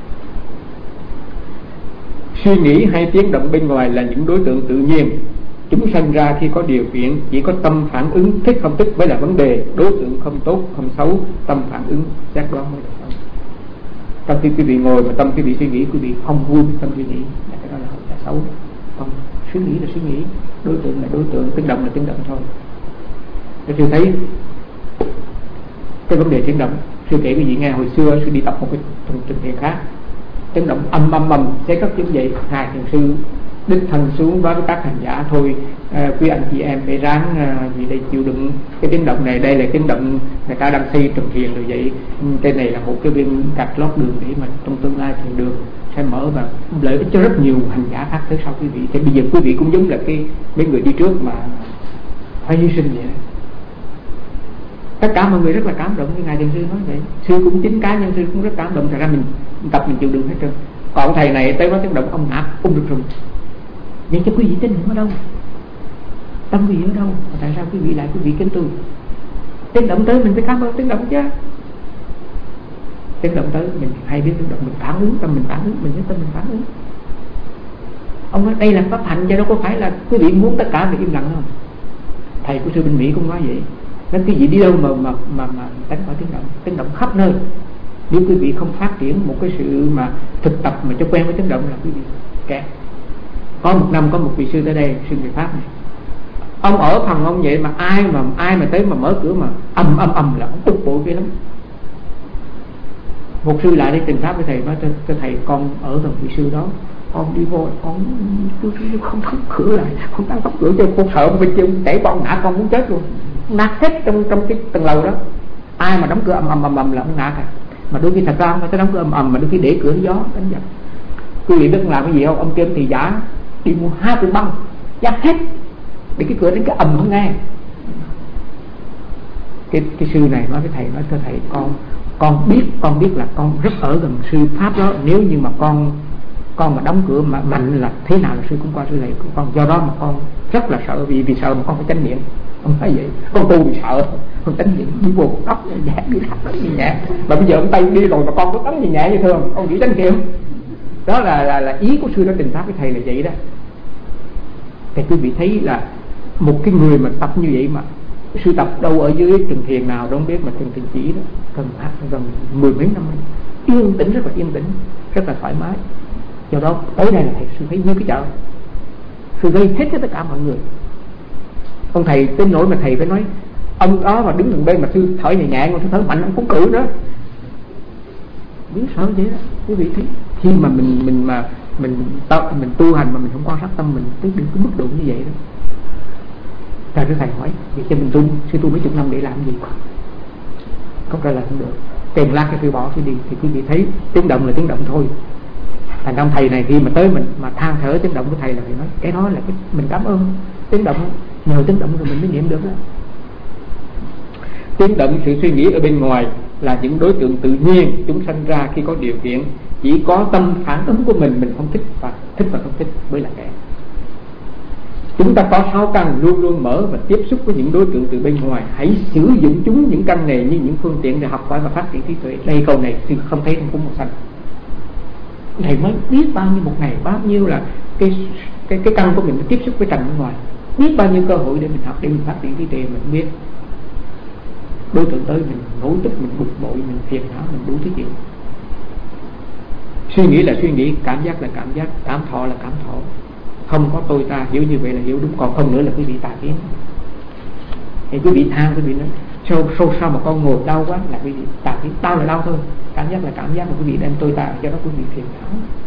Suy nghĩ hay tiếng động bên ngoài là những đối tượng tự nhiên, chúng sanh ra khi có điều kiện, chỉ có tâm phản ứng thích không thích mới là vấn đề. Đối tượng không tốt không xấu, tâm phản ứng giác đoán mới là xấu. Trong khi quý vị ngồi mà tâm quý vị suy nghĩ, quý vị không vui tâm suy nghĩ, là cái đó là, là xấu. Còn suy nghĩ là suy nghĩ, đối tượng là đối tượng, tiếng động là tiếng động thôi. Để sư thấy cái vấn đề tiếng động, sư kể quý vị nghe hồi xưa sư đi tập một cái trình thiền khác, tiếng động âm âm âm sẽ cấp như vậy. Hai thiền sư đích thân xuống nói với các hành giả thôi, à, quý anh chị em phải ráng à, gì đây chịu đựng cái tiếng động này. Đây là tiếng động người ta đang xây trường thiền rồi vậy. Cái này là một cái viên gạch lót đường để mà trong tương lai thiền đường sẽ mở và lợi ích cho rất nhiều hành giả khác tới sau quý vị. Thì bây giờ quý vị cũng giống là cái mấy người đi trước mà phải hy sinh vậy. Tất cả mọi người rất là cảm động như ngài thiền sư nói vậy. Sư cũng chính cá nhân sư cũng rất cảm động, thật ra mình tập mình chịu đựng hết trơn. Còn thầy này tới nói tiếng động ông ngã ung được rồi. Vậy cho quý vị tin ở đâu? Tâm quý vị ở đâu? Mà tại sao quý vị lại quý vị kính tôi? Tiếng động tới mình phải cảm ơn tiếng động chứ. Tiếng động tới mình hay biết tiếng động, mình phản ứng, tâm mình phản ứng, mình biết tâm mình phản ứng. Ông nói đây là pháp hạnh chứ đâu có phải là quý vị muốn tất cả phải im lặng không? Thầy của sư bên Mỹ cũng nói vậy. Nên quý vị đi đâu mà mà mà mà tránh khỏi tiếng động, tiếng động khắp nơi. Nếu quý vị không phát triển một cái sự mà thực tập mà cho quen với tiếng động là quý vị kẹt. Có một năm có một vị sư tới đây, sư người Pháp này, ông ở phòng ông vậy mà ai mà ai mà tới mà mở cửa mà ầm ầm ầm là ông bực bội ghê lắm. Một sư lại đi trình pháp với thầy, nói cho, cho thầy con ở gần vị sư đó, con đi vô con không đóng cửa lại, không đóng cửa cho con sợ bên chân chảy con ngã, con muốn chết luôn, nát hết trong trong cái tầng lầu đó. Ai mà đóng cửa ầm ầm ầm ầm là ông ngã cả. Mà đôi khi thật ra không phải đóng cửa ầm ầm, mà đôi khi để cửa gió đánh giật. Quý vị biết làm cái gì không? Ông kêu thì giả đi mua hai cái băng dắt hết để cái cửa đến cái ầm không nghe. Cái cái sư này nói với thầy, nói cho thầy con con biết con biết là con rất ở gần sư Pháp đó, nếu như mà con con mà đóng cửa mà mạnh là thế nào là sư cũng qua sư này của con, do đó mà con rất là sợ, vì vì sợ mà con phải chánh niệm. Ông nói vậy, con tu vì sợ, con chánh niệm đi vô tóc nhẹ đi thắt tóc nhẹ, mà bây giờ ông tay đi rồi mà con có tóc gì nhẹ như thường, con nghĩ chánh niệm. Đó là, là là ý của sư đó trình pháp với thầy là vậy đó. Thì quý vị thấy là một cái người mà tập như vậy mà sư tập đâu ở dưới trường thiền nào đâu không biết, mà trường thiền chỉ đó gần gần mười mấy năm yên tĩnh, rất là yên tĩnh, rất là thoải mái. Do đó tới đây là thầy sư thấy như cái chợ, sư gây hết cho tất cả mọi người. Ông thầy tới nỗi mà thầy phải nói ông đó mà đứng gần bên mà sư thở nhẹ nhẹ, sư thở mạnh ông cũng cử nữa, biết sợ vậy đó. Quý vị thấy khi mà mình mình mà mình tu, mình tu hành mà mình không quan sát tâm mình tới đến cái mức độ như vậy đó. Rồi thầy hỏi vậy cho mình tu sư tu mấy chục năm để làm gì? Không trả lời không được, tiền lát cái sư bỏ sư đi. Thì quý vị thấy tiếng động là tiếng động thôi. Thành ông thầy này khi mà tới mình mà than thở tiếng động của thầy là thầy nói cái đó là cái mình cảm ơn tiếng động, nhờ tiếng động rồi mình mới niệm được đó. Tiếng động sự suy nghĩ ở bên ngoài là những đối tượng tự nhiên, chúng sanh ra khi có điều kiện, chỉ có tâm phản ứng của mình mình không thích và thích và không thích mới là kẻ. Chúng ta có sáu căn luôn luôn mở và tiếp xúc với những đối tượng từ bên ngoài. Hãy sử dụng chúng, những căn này như những phương tiện để học hỏi và phát triển trí tuệ. Đây câu này thì không thấy trong cuốn Màu Xanh. Thầy mới biết bao nhiêu một ngày, bao nhiêu là cái cái cái căn của mình nó tiếp xúc với trần bên ngoài, biết bao nhiêu cơ hội để mình học, để mình phát triển trí tuệ. Mình biết đối tượng tới mình nổi tức, mình bực bội, mình phiền não, mình đủ thứ chuyện. Suy nghĩ là suy nghĩ, cảm giác là cảm giác, cảm thọ là cảm thọ. Không có tôi ta, hiểu như vậy là hiểu đúng. Còn không nữa là quý vị tà kiến. Thì quý vị than, quý vị nói sao, sao, sao mà con ngồi đau quá, là quý vị tà kiến. Đau là đau thôi, cảm giác là cảm giác, mà quý vị đem tôi ta, cho đó quý vị phiền não.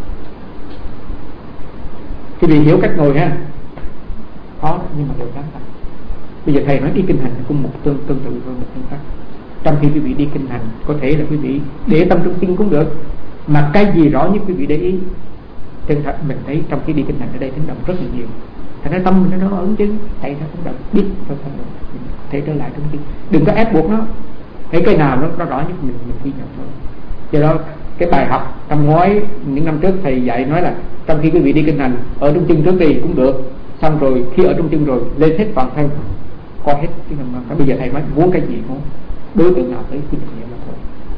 Quý vị hiểu cách ngồi ha, khó nhưng mà đều đáng tâm. Bây giờ thầy nói đi kinh hành cũng một tương tương tự với một phương pháp. Trong khi quý vị đi kinh hành, có thể là quý vị để tâm trung心cũng được, mà cái gì rõ nhất quý vị để ý. Chân thật mình thấy trong khi đi kinh hành ở đây tiếng động rất là nhiều. Thành ra tâm mình nó nó ứng chứng, thấy nó cũng động, biết nó không động, thấy trở lại trung tâm. Đừng có ép buộc nó. Thấy cái nào nó, nó rõ nhất mình mình ghi nhận thôi. Do đó cái bài học năm ngoái, những năm trước thầy dạy nói là trong khi quý vị đi kinh hành ở trung chân trước đi cũng được, xong rồi khi ở trung chân rồi lên hết toàn thân, coi hết cái nào. Mà bây giờ thầy nói muốn cái gì cũng đối tượng nào tới khi thực nghiệm mà thôi.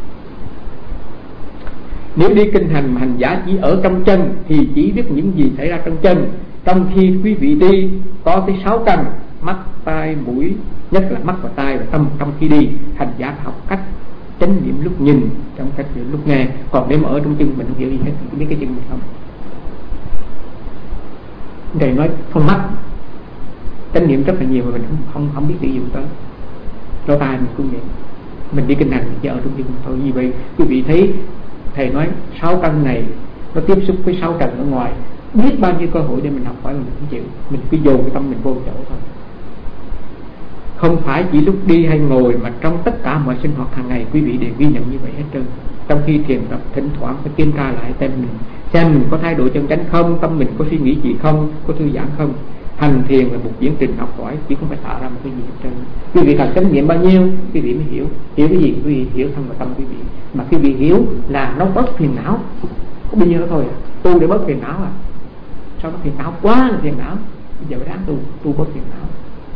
Nếu đi kinh hành mà hành giả chỉ ở trong chân thì chỉ biết những gì xảy ra trong chân. Trong khi quý vị đi có tới sáu căn: mắt, tai, mũi, nhất là mắt và tai và tâm. Trong khi đi, hành giả học cách chánh niệm lúc nhìn, trong cách niệm lúc nghe. Còn nếu mà ở trong chân mình không hiểu gì hết, thì biết cái chân mình không. Thầy nói con mắt chánh niệm rất là nhiều mà mình không không, không biết sử dụng tới. Lỗ tai mình cũng vậy. Mình đi kinh hành mình chỉ ở trong chân thôi. Như vậy quý vị thấy thầy nói sáu căn này nó tiếp xúc với sáu trần ở ngoài, biết bao nhiêu cơ hội để mình học hỏi mà mình không chịu. Mình cứ dồn cái tâm mình vô chỗ thôi. Không phải chỉ lúc đi hay ngồi, mà trong tất cả mọi sinh hoạt hàng ngày quý vị đều ghi nhận như vậy hết trơn. Trong khi thiền tập thỉnh thoảng phải kiểm tra lại xem mình xem mình có thay đổi chân chánh không, tâm mình có suy nghĩ gì không, có thư giãn không. Hành thiền là một diễn trình học hỏi, chứ không phải tạo ra một cái gì hết trơn. Quý vị cần chánh niệm bao nhiêu quý vị mới hiểu. Hiểu cái gì quý vị hiểu thân và tâm quý vị. Mà quý vị hiểu là nó bớt phiền não, có bao nhiêu đó thôi à. Tu để bớt phiền não à. Sao nó phiền não quá là phiền não. Bây giờ phải đáng tu, tu bớt phiền não.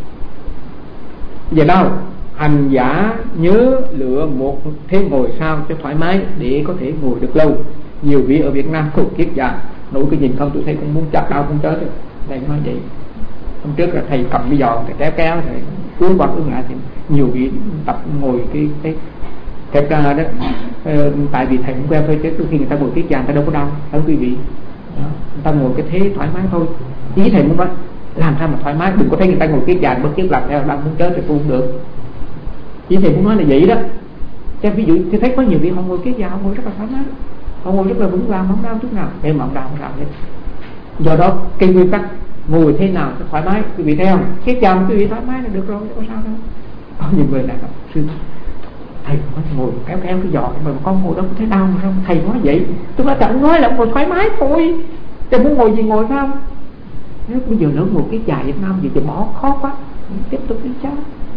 Giờ đâu hành giả nhớ lựa một thế ngồi sao cho thoải mái để có thể ngồi được lâu. Nhiều vị ở Việt Nam thuộc kiết già nổi cái nhìn không, tôi thấy cũng muốn chặt đau không chết rồi. Thầy nói vậy. Hôm trước là thầy cầm cái giòn thầy kéo kéo thầy cuốn qua cuốn lại thì nhiều vị tập ngồi cái cái thật ra đó, ờ, tại vì thầy cũng quen thôi chứ khi người ta ngồi kiết già người ta đâu có đau, phải quý vị. Đó, người ta ngồi cái thế thoải mái thôi. Ý thầy muốn nói làm sao mà thoải mái, đừng có thấy người ta ngồi kiết già bất chấp làm theo đang muốn chết thì không được. Ý thầy muốn nói là vậy đó. Cho ví dụ tôi thấy có nhiều vị họ ngồi kiết già họ ngồi rất là thoải mái, họ ngồi rất là vững vàng, không đau chút nào, em mà không đau không đau hết. Do đó cái nguyên tắc ngồi thế nào cho thoải mái quý vị thấy không? Kiết già quý vị thoải mái là được rồi, có sao đâu. Có nhiều người lại nói sư thầy nói ngồi kéo kéo cái giò mà con ngồi đó có thấy đau mà sao thầy nói vậy? Tôi nói chẳng nói là ngồi thoải mái thôi, chứ muốn ngồi gì ngồi phải không? Nếu bây giờ nữa ngồi kiết già Việt Nam gì thì bỏ khó quá, tiếp tục đi cháu.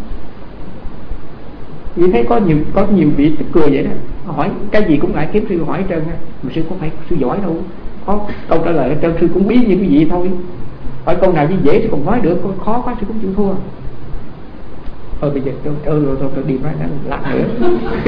Vì thấy có nhiều có nhiều vị tức cười vậy đó, hỏi cái gì cũng lại kiếm sư hỏi hết trơn á. Mà sư có phải sư giỏi đâu, có câu trả lời hết trơn, sư cũng biết như cái gì thôi. Hỏi câu nào như dễ sư còn nói được, câu khó quá sư cũng chịu thua. Thôi bây giờ tôi tôi rồi tôi, tôi đi nói lạ nữa.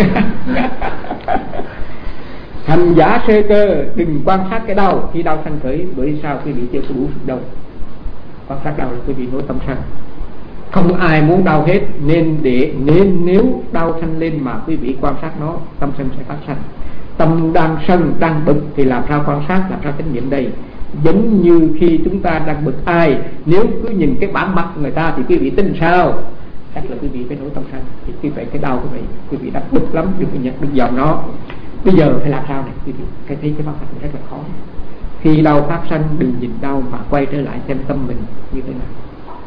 Hành giả sơ cơ đừng quan sát cái đau khi đau sanh khởi, bởi sao quý vị chưa có đủ sức đâu. Quan sát đau là quý vị nổi tâm sân. Không ai muốn đau hết, nên để nên nếu đau sanh lên mà quý vị quan sát nó, tâm sân sẽ phát sanh. Tâm đang sân đang bực thì làm sao quan sát, làm sao chánh niệm đây? Giống như khi chúng ta đang bực ai, nếu cứ nhìn cái bản mặt người ta thì quý vị tin sao? Chắc là quý vị phải nổi tâm sân. Thì quý vị cái đau quý vị, quý vị đã bực lắm, đừng có nhận đừng dòm nó. Bây giờ phải làm sao này quý vị? Cái thấy cái mặt này rất là khó. Khi đau phát sanh đừng nhìn đau mà quay trở lại xem tâm mình như thế nào.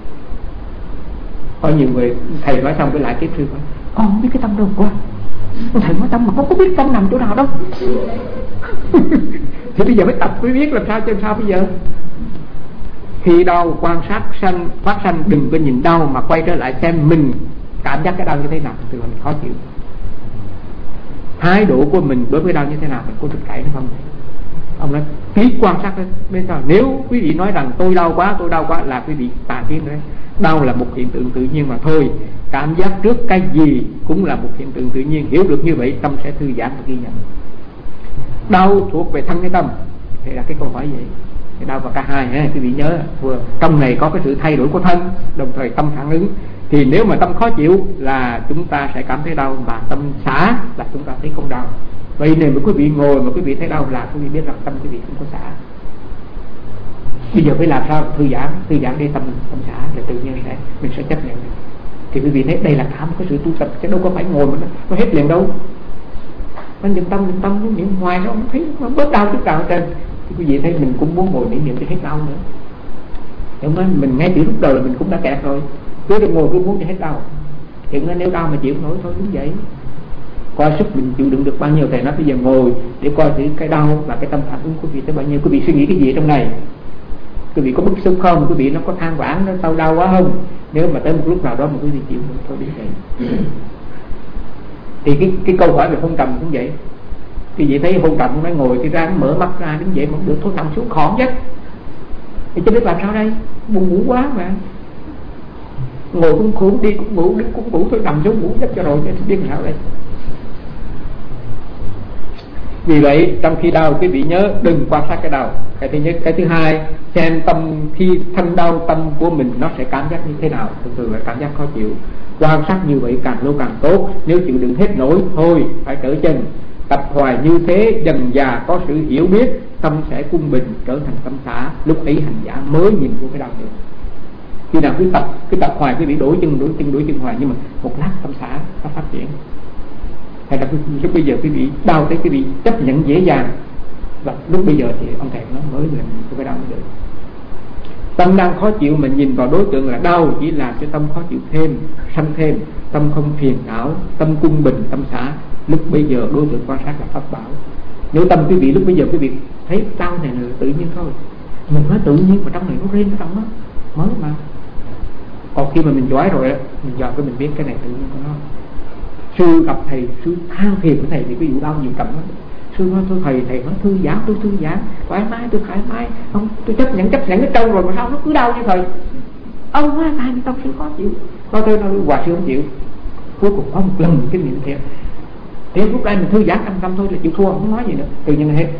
Có nhiều người thầy nói xong cái lại tiếp sư nói con không biết cái tâm đâu quá. Thầy nói tâm mà con có biết tâm nằm chỗ nào đâu. Thì bây giờ mới tập mới biết làm sao cho sao bây giờ. Khi đau quan sát sanh phát sanh đừng có nhìn đau mà quay trở lại xem mình cảm giác cái đau như thế nào thì mình khó chịu. Thái độ của mình đối với đau như thế nào mình có thực cãi nó không? Ông nói kỹ quan sát đấy. Bây giờ nếu quý vị nói rằng tôi đau quá, tôi đau quá là quý vị tà kiến đấy. Đau là một hiện tượng tự nhiên mà thôi. Cảm giác trước cái gì cũng là một hiện tượng tự nhiên. Hiểu được như vậy tâm sẽ thư giãn và ghi nhận. Đau thuộc về thân hay tâm? Thì là cái câu hỏi vậy. Cái đau vào cả hai ha, quý vị nhớ vừa trong này có cái sự thay đổi của thân, đồng thời tâm phản ứng. Thì nếu mà tâm khó chịu là chúng ta sẽ cảm thấy đau, mà tâm xả là chúng ta thấy không đau. Vậy nên mà quý vị ngồi mà quý vị thấy đau là quý vị biết rằng tâm quý vị không có xả. Bây giờ phải làm sao thư giãn, thư giãn để tâm tâm xả là tự nhiên sẽ mình sẽ chấp nhận. Thì quý vị thấy đây là cả một cái sự tu tập, chứ đâu có phải ngồi mà nó, nó hết liền đâu. Nó niệm tâm niệm tâm nó niệm hoài nó không thấy nó bớt đau chút nào trên. Thì quý vị thấy mình cũng muốn ngồi niệm niệm cho hết đau nữa. Đúng không? Mình ngay từ lúc đầu là mình cũng đã kẹt rồi. Cứ được ngồi cứ muốn cho hết đau. Thì nếu đau mà chịu nổi thôi đúng vậy. Coi sức mình chịu đựng được bao nhiêu. Thầy nói bây giờ ngồi để coi thử cái đau và cái tâm phản ứng của quý vị tới bao nhiêu. Quý vị suy nghĩ cái gì trong này? Quý vị có bức xúc không? Quý vị nó có than vãn nó đau đau quá không? Nếu mà tới một lúc nào đó mà quý vị chịu thôi đi vậy. Thì cái cái câu hỏi về hôn trầm cũng vậy. Quý vị thấy hôn trầm nó ngồi cái ra mở mắt ra đứng dậy mà được thôi nằm xuống khỏng chứ. Thì chứ biết làm sao đây? Buồn ngủ quá mà. Ngồi cũng ngủ, đi cũng ngủ, đứng cũng ngủ, thôi nằm xuống ngủ giấc cho rồi chứ biết làm sao đây. Vì vậy trong khi đau quý vị nhớ đừng quan sát cái đau. Cái thứ nhất. Cái thứ hai, xem tâm khi thân đau tâm của mình nó sẽ cảm giác như thế nào. Thường thường là cảm giác khó chịu. Quan sát như vậy càng lâu càng tốt. Nếu chịu đựng hết nổi thôi phải trở chân. Tập hoài như thế dần dà có sự hiểu biết, tâm sẽ cung bình trở thành tâm xả. Lúc ấy hành giả mới nhìn của cái đau được. Khi nào cứ tập cứ tập hoài quý vị đổi chân đổi chân đổi chân hoài, nhưng mà một lát tâm xả nó phát triển. Hay là lúc bây giờ quý vị đau tới quý vị chấp nhận dễ dàng, và lúc bây giờ thì ông thầy nó mới là cái đau được. Tâm đang khó chịu mình nhìn vào đối tượng là đau chỉ làm cho tâm khó chịu thêm, sanh thêm. Tâm không phiền não, tâm cung bình, tâm xả. Lúc bây giờ đối tượng quan sát là pháp bảo. Nếu tâm quý vị lúc bây giờ quý vị thấy đau này là tự nhiên thôi. Mình nói tự nhiên mà trong này nó riêng ở trong đó mới mà. Còn khi mà mình giỏi rồi mình dò cái mình biết cái này tự nhiên của nó. Sư gặp thầy, sư than phiền của thầy vì ví dụ đau nhiều cầm đó. Sư nói tôi thầy, thầy nói thư giãn, tôi thư giãn, thoải mái, tôi thoải mái. Không, tôi chấp nhận, chấp nhận cái trâu rồi mà sao nó cứ đau như thầy. Ông nói ai mà tâm sư khó chịu. Nói tôi nói hòa sư không chịu. Cuối cùng có một lần cái niệm thiệt. Thì lúc đây mình thư giãn tâm tâm thôi là chịu thua, không nói gì nữa, tự nhiên là hết.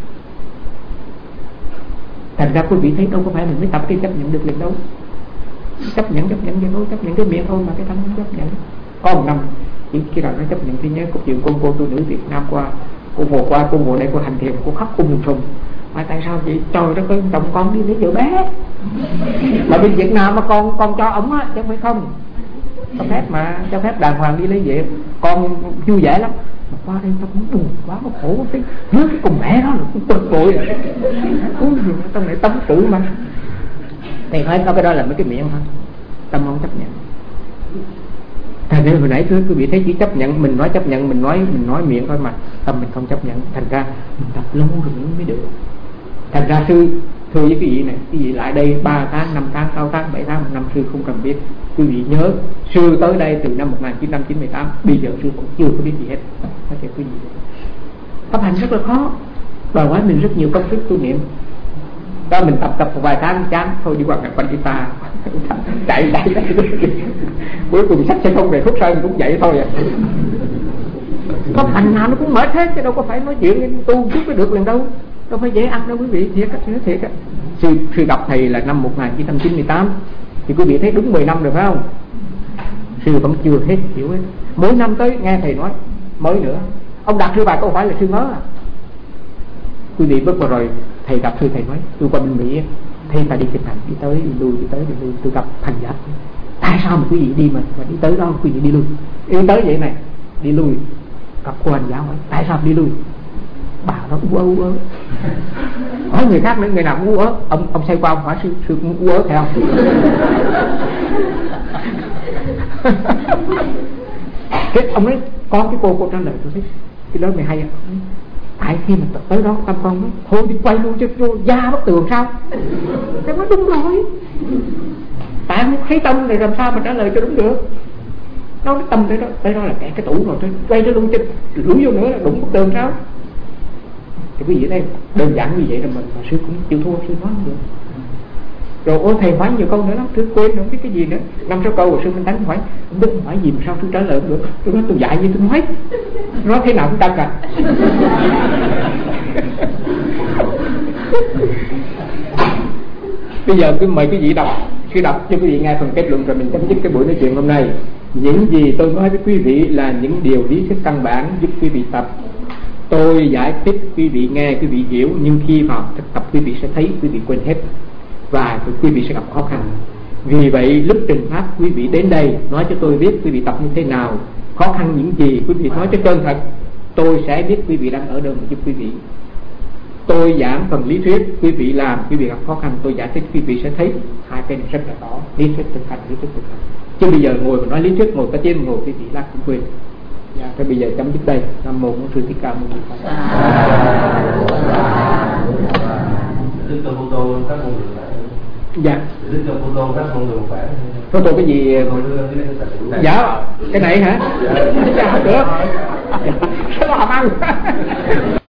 Thành ra quý vị thấy đâu có phải mình mới tập cái chấp nhận được liền đâu. Chấp nhận, chấp nhận cho nó, chấp nhận cái miệng thôi mà cái tâm không chấp nhận. Có một năm chỉ khi nào nó chấp nhận thì nhớ câu chuyện con cô tu nữ Việt Nam qua, cô ngồi qua cô ngồi đây cô hành thiền cô khóc cung lùng sùng. Mà tại sao vậy? Trời đất ơi, chồng con đi lấy vợ bé. Mà bên Việt Nam mà con con cho ổng á, chứ không phải không. Cho phép mà, cho phép đàng hoàng đi lấy vợ. Con vui vẻ lắm. Mà qua đây tao cũng buồn quá, nó khổ cái nhớ cái cùng mẹ đó là cũng bực bội rồi. Ui, trong này tâm sự mà. Thầy nói cái đó là mấy cái miệng thôi, tâm không chấp nhận. Thành ra hồi nãy thưa quý vị thấy chỉ chấp nhận, mình nói chấp nhận, mình nói mình nói miệng thôi mà tâm mình không chấp nhận. Thành ra mình tập lâu rồi mới được. Thành ra sư thưa với quý vị này, quý vị lại đây ba tháng, năm tháng, sáu tháng, bảy tháng, một năm sư không cần biết. Quý vị nhớ sư tới đây từ năm một nghìn chín trăm chín mươi tám, bây giờ sư cũng chưa có biết gì hết. Nói cho quý vị, tập hành rất là khó, đòi hỏi mình rất nhiều công sức tu niệm. Đó mình tập tập một vài tháng chán thôi đi qua ngày quanh guitar chạy chạy chạy cuối cùng sách sẽ không về Phúc Sơn cũng vậy thôi à. Có thành nào nó cũng mệt hết chứ đâu có phải nói chuyện tu chút mới được liền đâu, đâu phải dễ ăn đâu quý vị, thiệt á, thiệt á. Sư, sư gặp thầy là năm một nghìn chín trăm chín mươi tám thì quý vị thấy đúng mười năm rồi phải không? Sư vẫn chưa hết hiểu hết, mỗi năm tới nghe thầy nói mới nữa. Ông đặt sư bà câu hỏi là sư ngớ à. Quý vị bước vào rồi thầy gặp sư, thầy nói tôi qua bên Mỹ thấy ta đi kinh hành, đi tới đi lui đi tới đi lui, tôi gặp thành giả. Tại sao mà quý vị đi mà, mà đi tới đó quý vị đi lui, đi tới vậy này đi lui, gặp cô hành giả hỏi tại sao đi lui, bà nó u ớ u ớ. Hỏi người khác nữa, người nào cũng u ớ, ông ông xoay qua ông hỏi sư, sư cũng u ớ theo. Cái ông nói có cái cô cô trả lời tôi thấy cái đó mày hay à. Tại khi mà tới đó tâm con nói thôi đi quay luôn chứ vô da bất tường sao. Tôi nói đúng rồi, tại không thấy tâm này làm sao mà trả lời cho đúng được. Nó cái tâm tới đó, tới đó là kẻ cái tủ rồi, tôi quay tới luôn chứ lũi vô nữa là đụng bất tường sao. Thì quý vị thấy đơn giản như vậy là mình mà sư cũng chịu thua, sư nói không được. Rồi ôi thầy hỏi nhiều câu nữa lắm, sư quên không biết cái gì nữa. Năm sáu câu rồi sư Minh Tánh hỏi không biết hỏi gì mà sao sư trả lời không được. Tôi nói tôi dạy gì tôi nói, nói thế nào cũng ta cả. Bây giờ cứ mời quý vị đọc, cứ đọc cho quý vị nghe phần kết luận rồi mình chấm dứt cái buổi nói chuyện hôm nay. Những gì tôi nói với quý vị là những điều lý thuyết căn bản giúp quý vị tập. Tôi giải thích quý vị nghe, quý vị hiểu, nhưng khi vào thực tập quý vị sẽ thấy quý vị quên hết và quý vị sẽ gặp khó khăn. Vì vậy lúc trình pháp quý vị đến đây nói cho tôi biết quý vị tập như thế nào, khó khăn những gì, quý vị nói cho chân thật, tôi sẽ biết quý vị đang ở đâu mà giúp quý vị. Tôi giảng phần lý thuyết, quý vị làm, quý vị gặp khó khăn, tôi giải thích, quý vị sẽ thấy hai cái này rất là rõ, lý thuyết thực hành, lý thuyết thực hành. Chứ bây giờ ngồi mà nói lý thuyết, ngồi cả tiếng ngồi quý vị lát cũng quên. Dạ, thế bây giờ chấm dứt đây. Nam mô Bổn Sư Thích Ca Mâu Ni Phật. Đức Tô Phu Tô các con đường phải. Dạ. Đức Tô Phu Tô các con đường phải. Phu Tô cái gì? Dạ, cái này hả? Dạ, được. Sao làm ăn?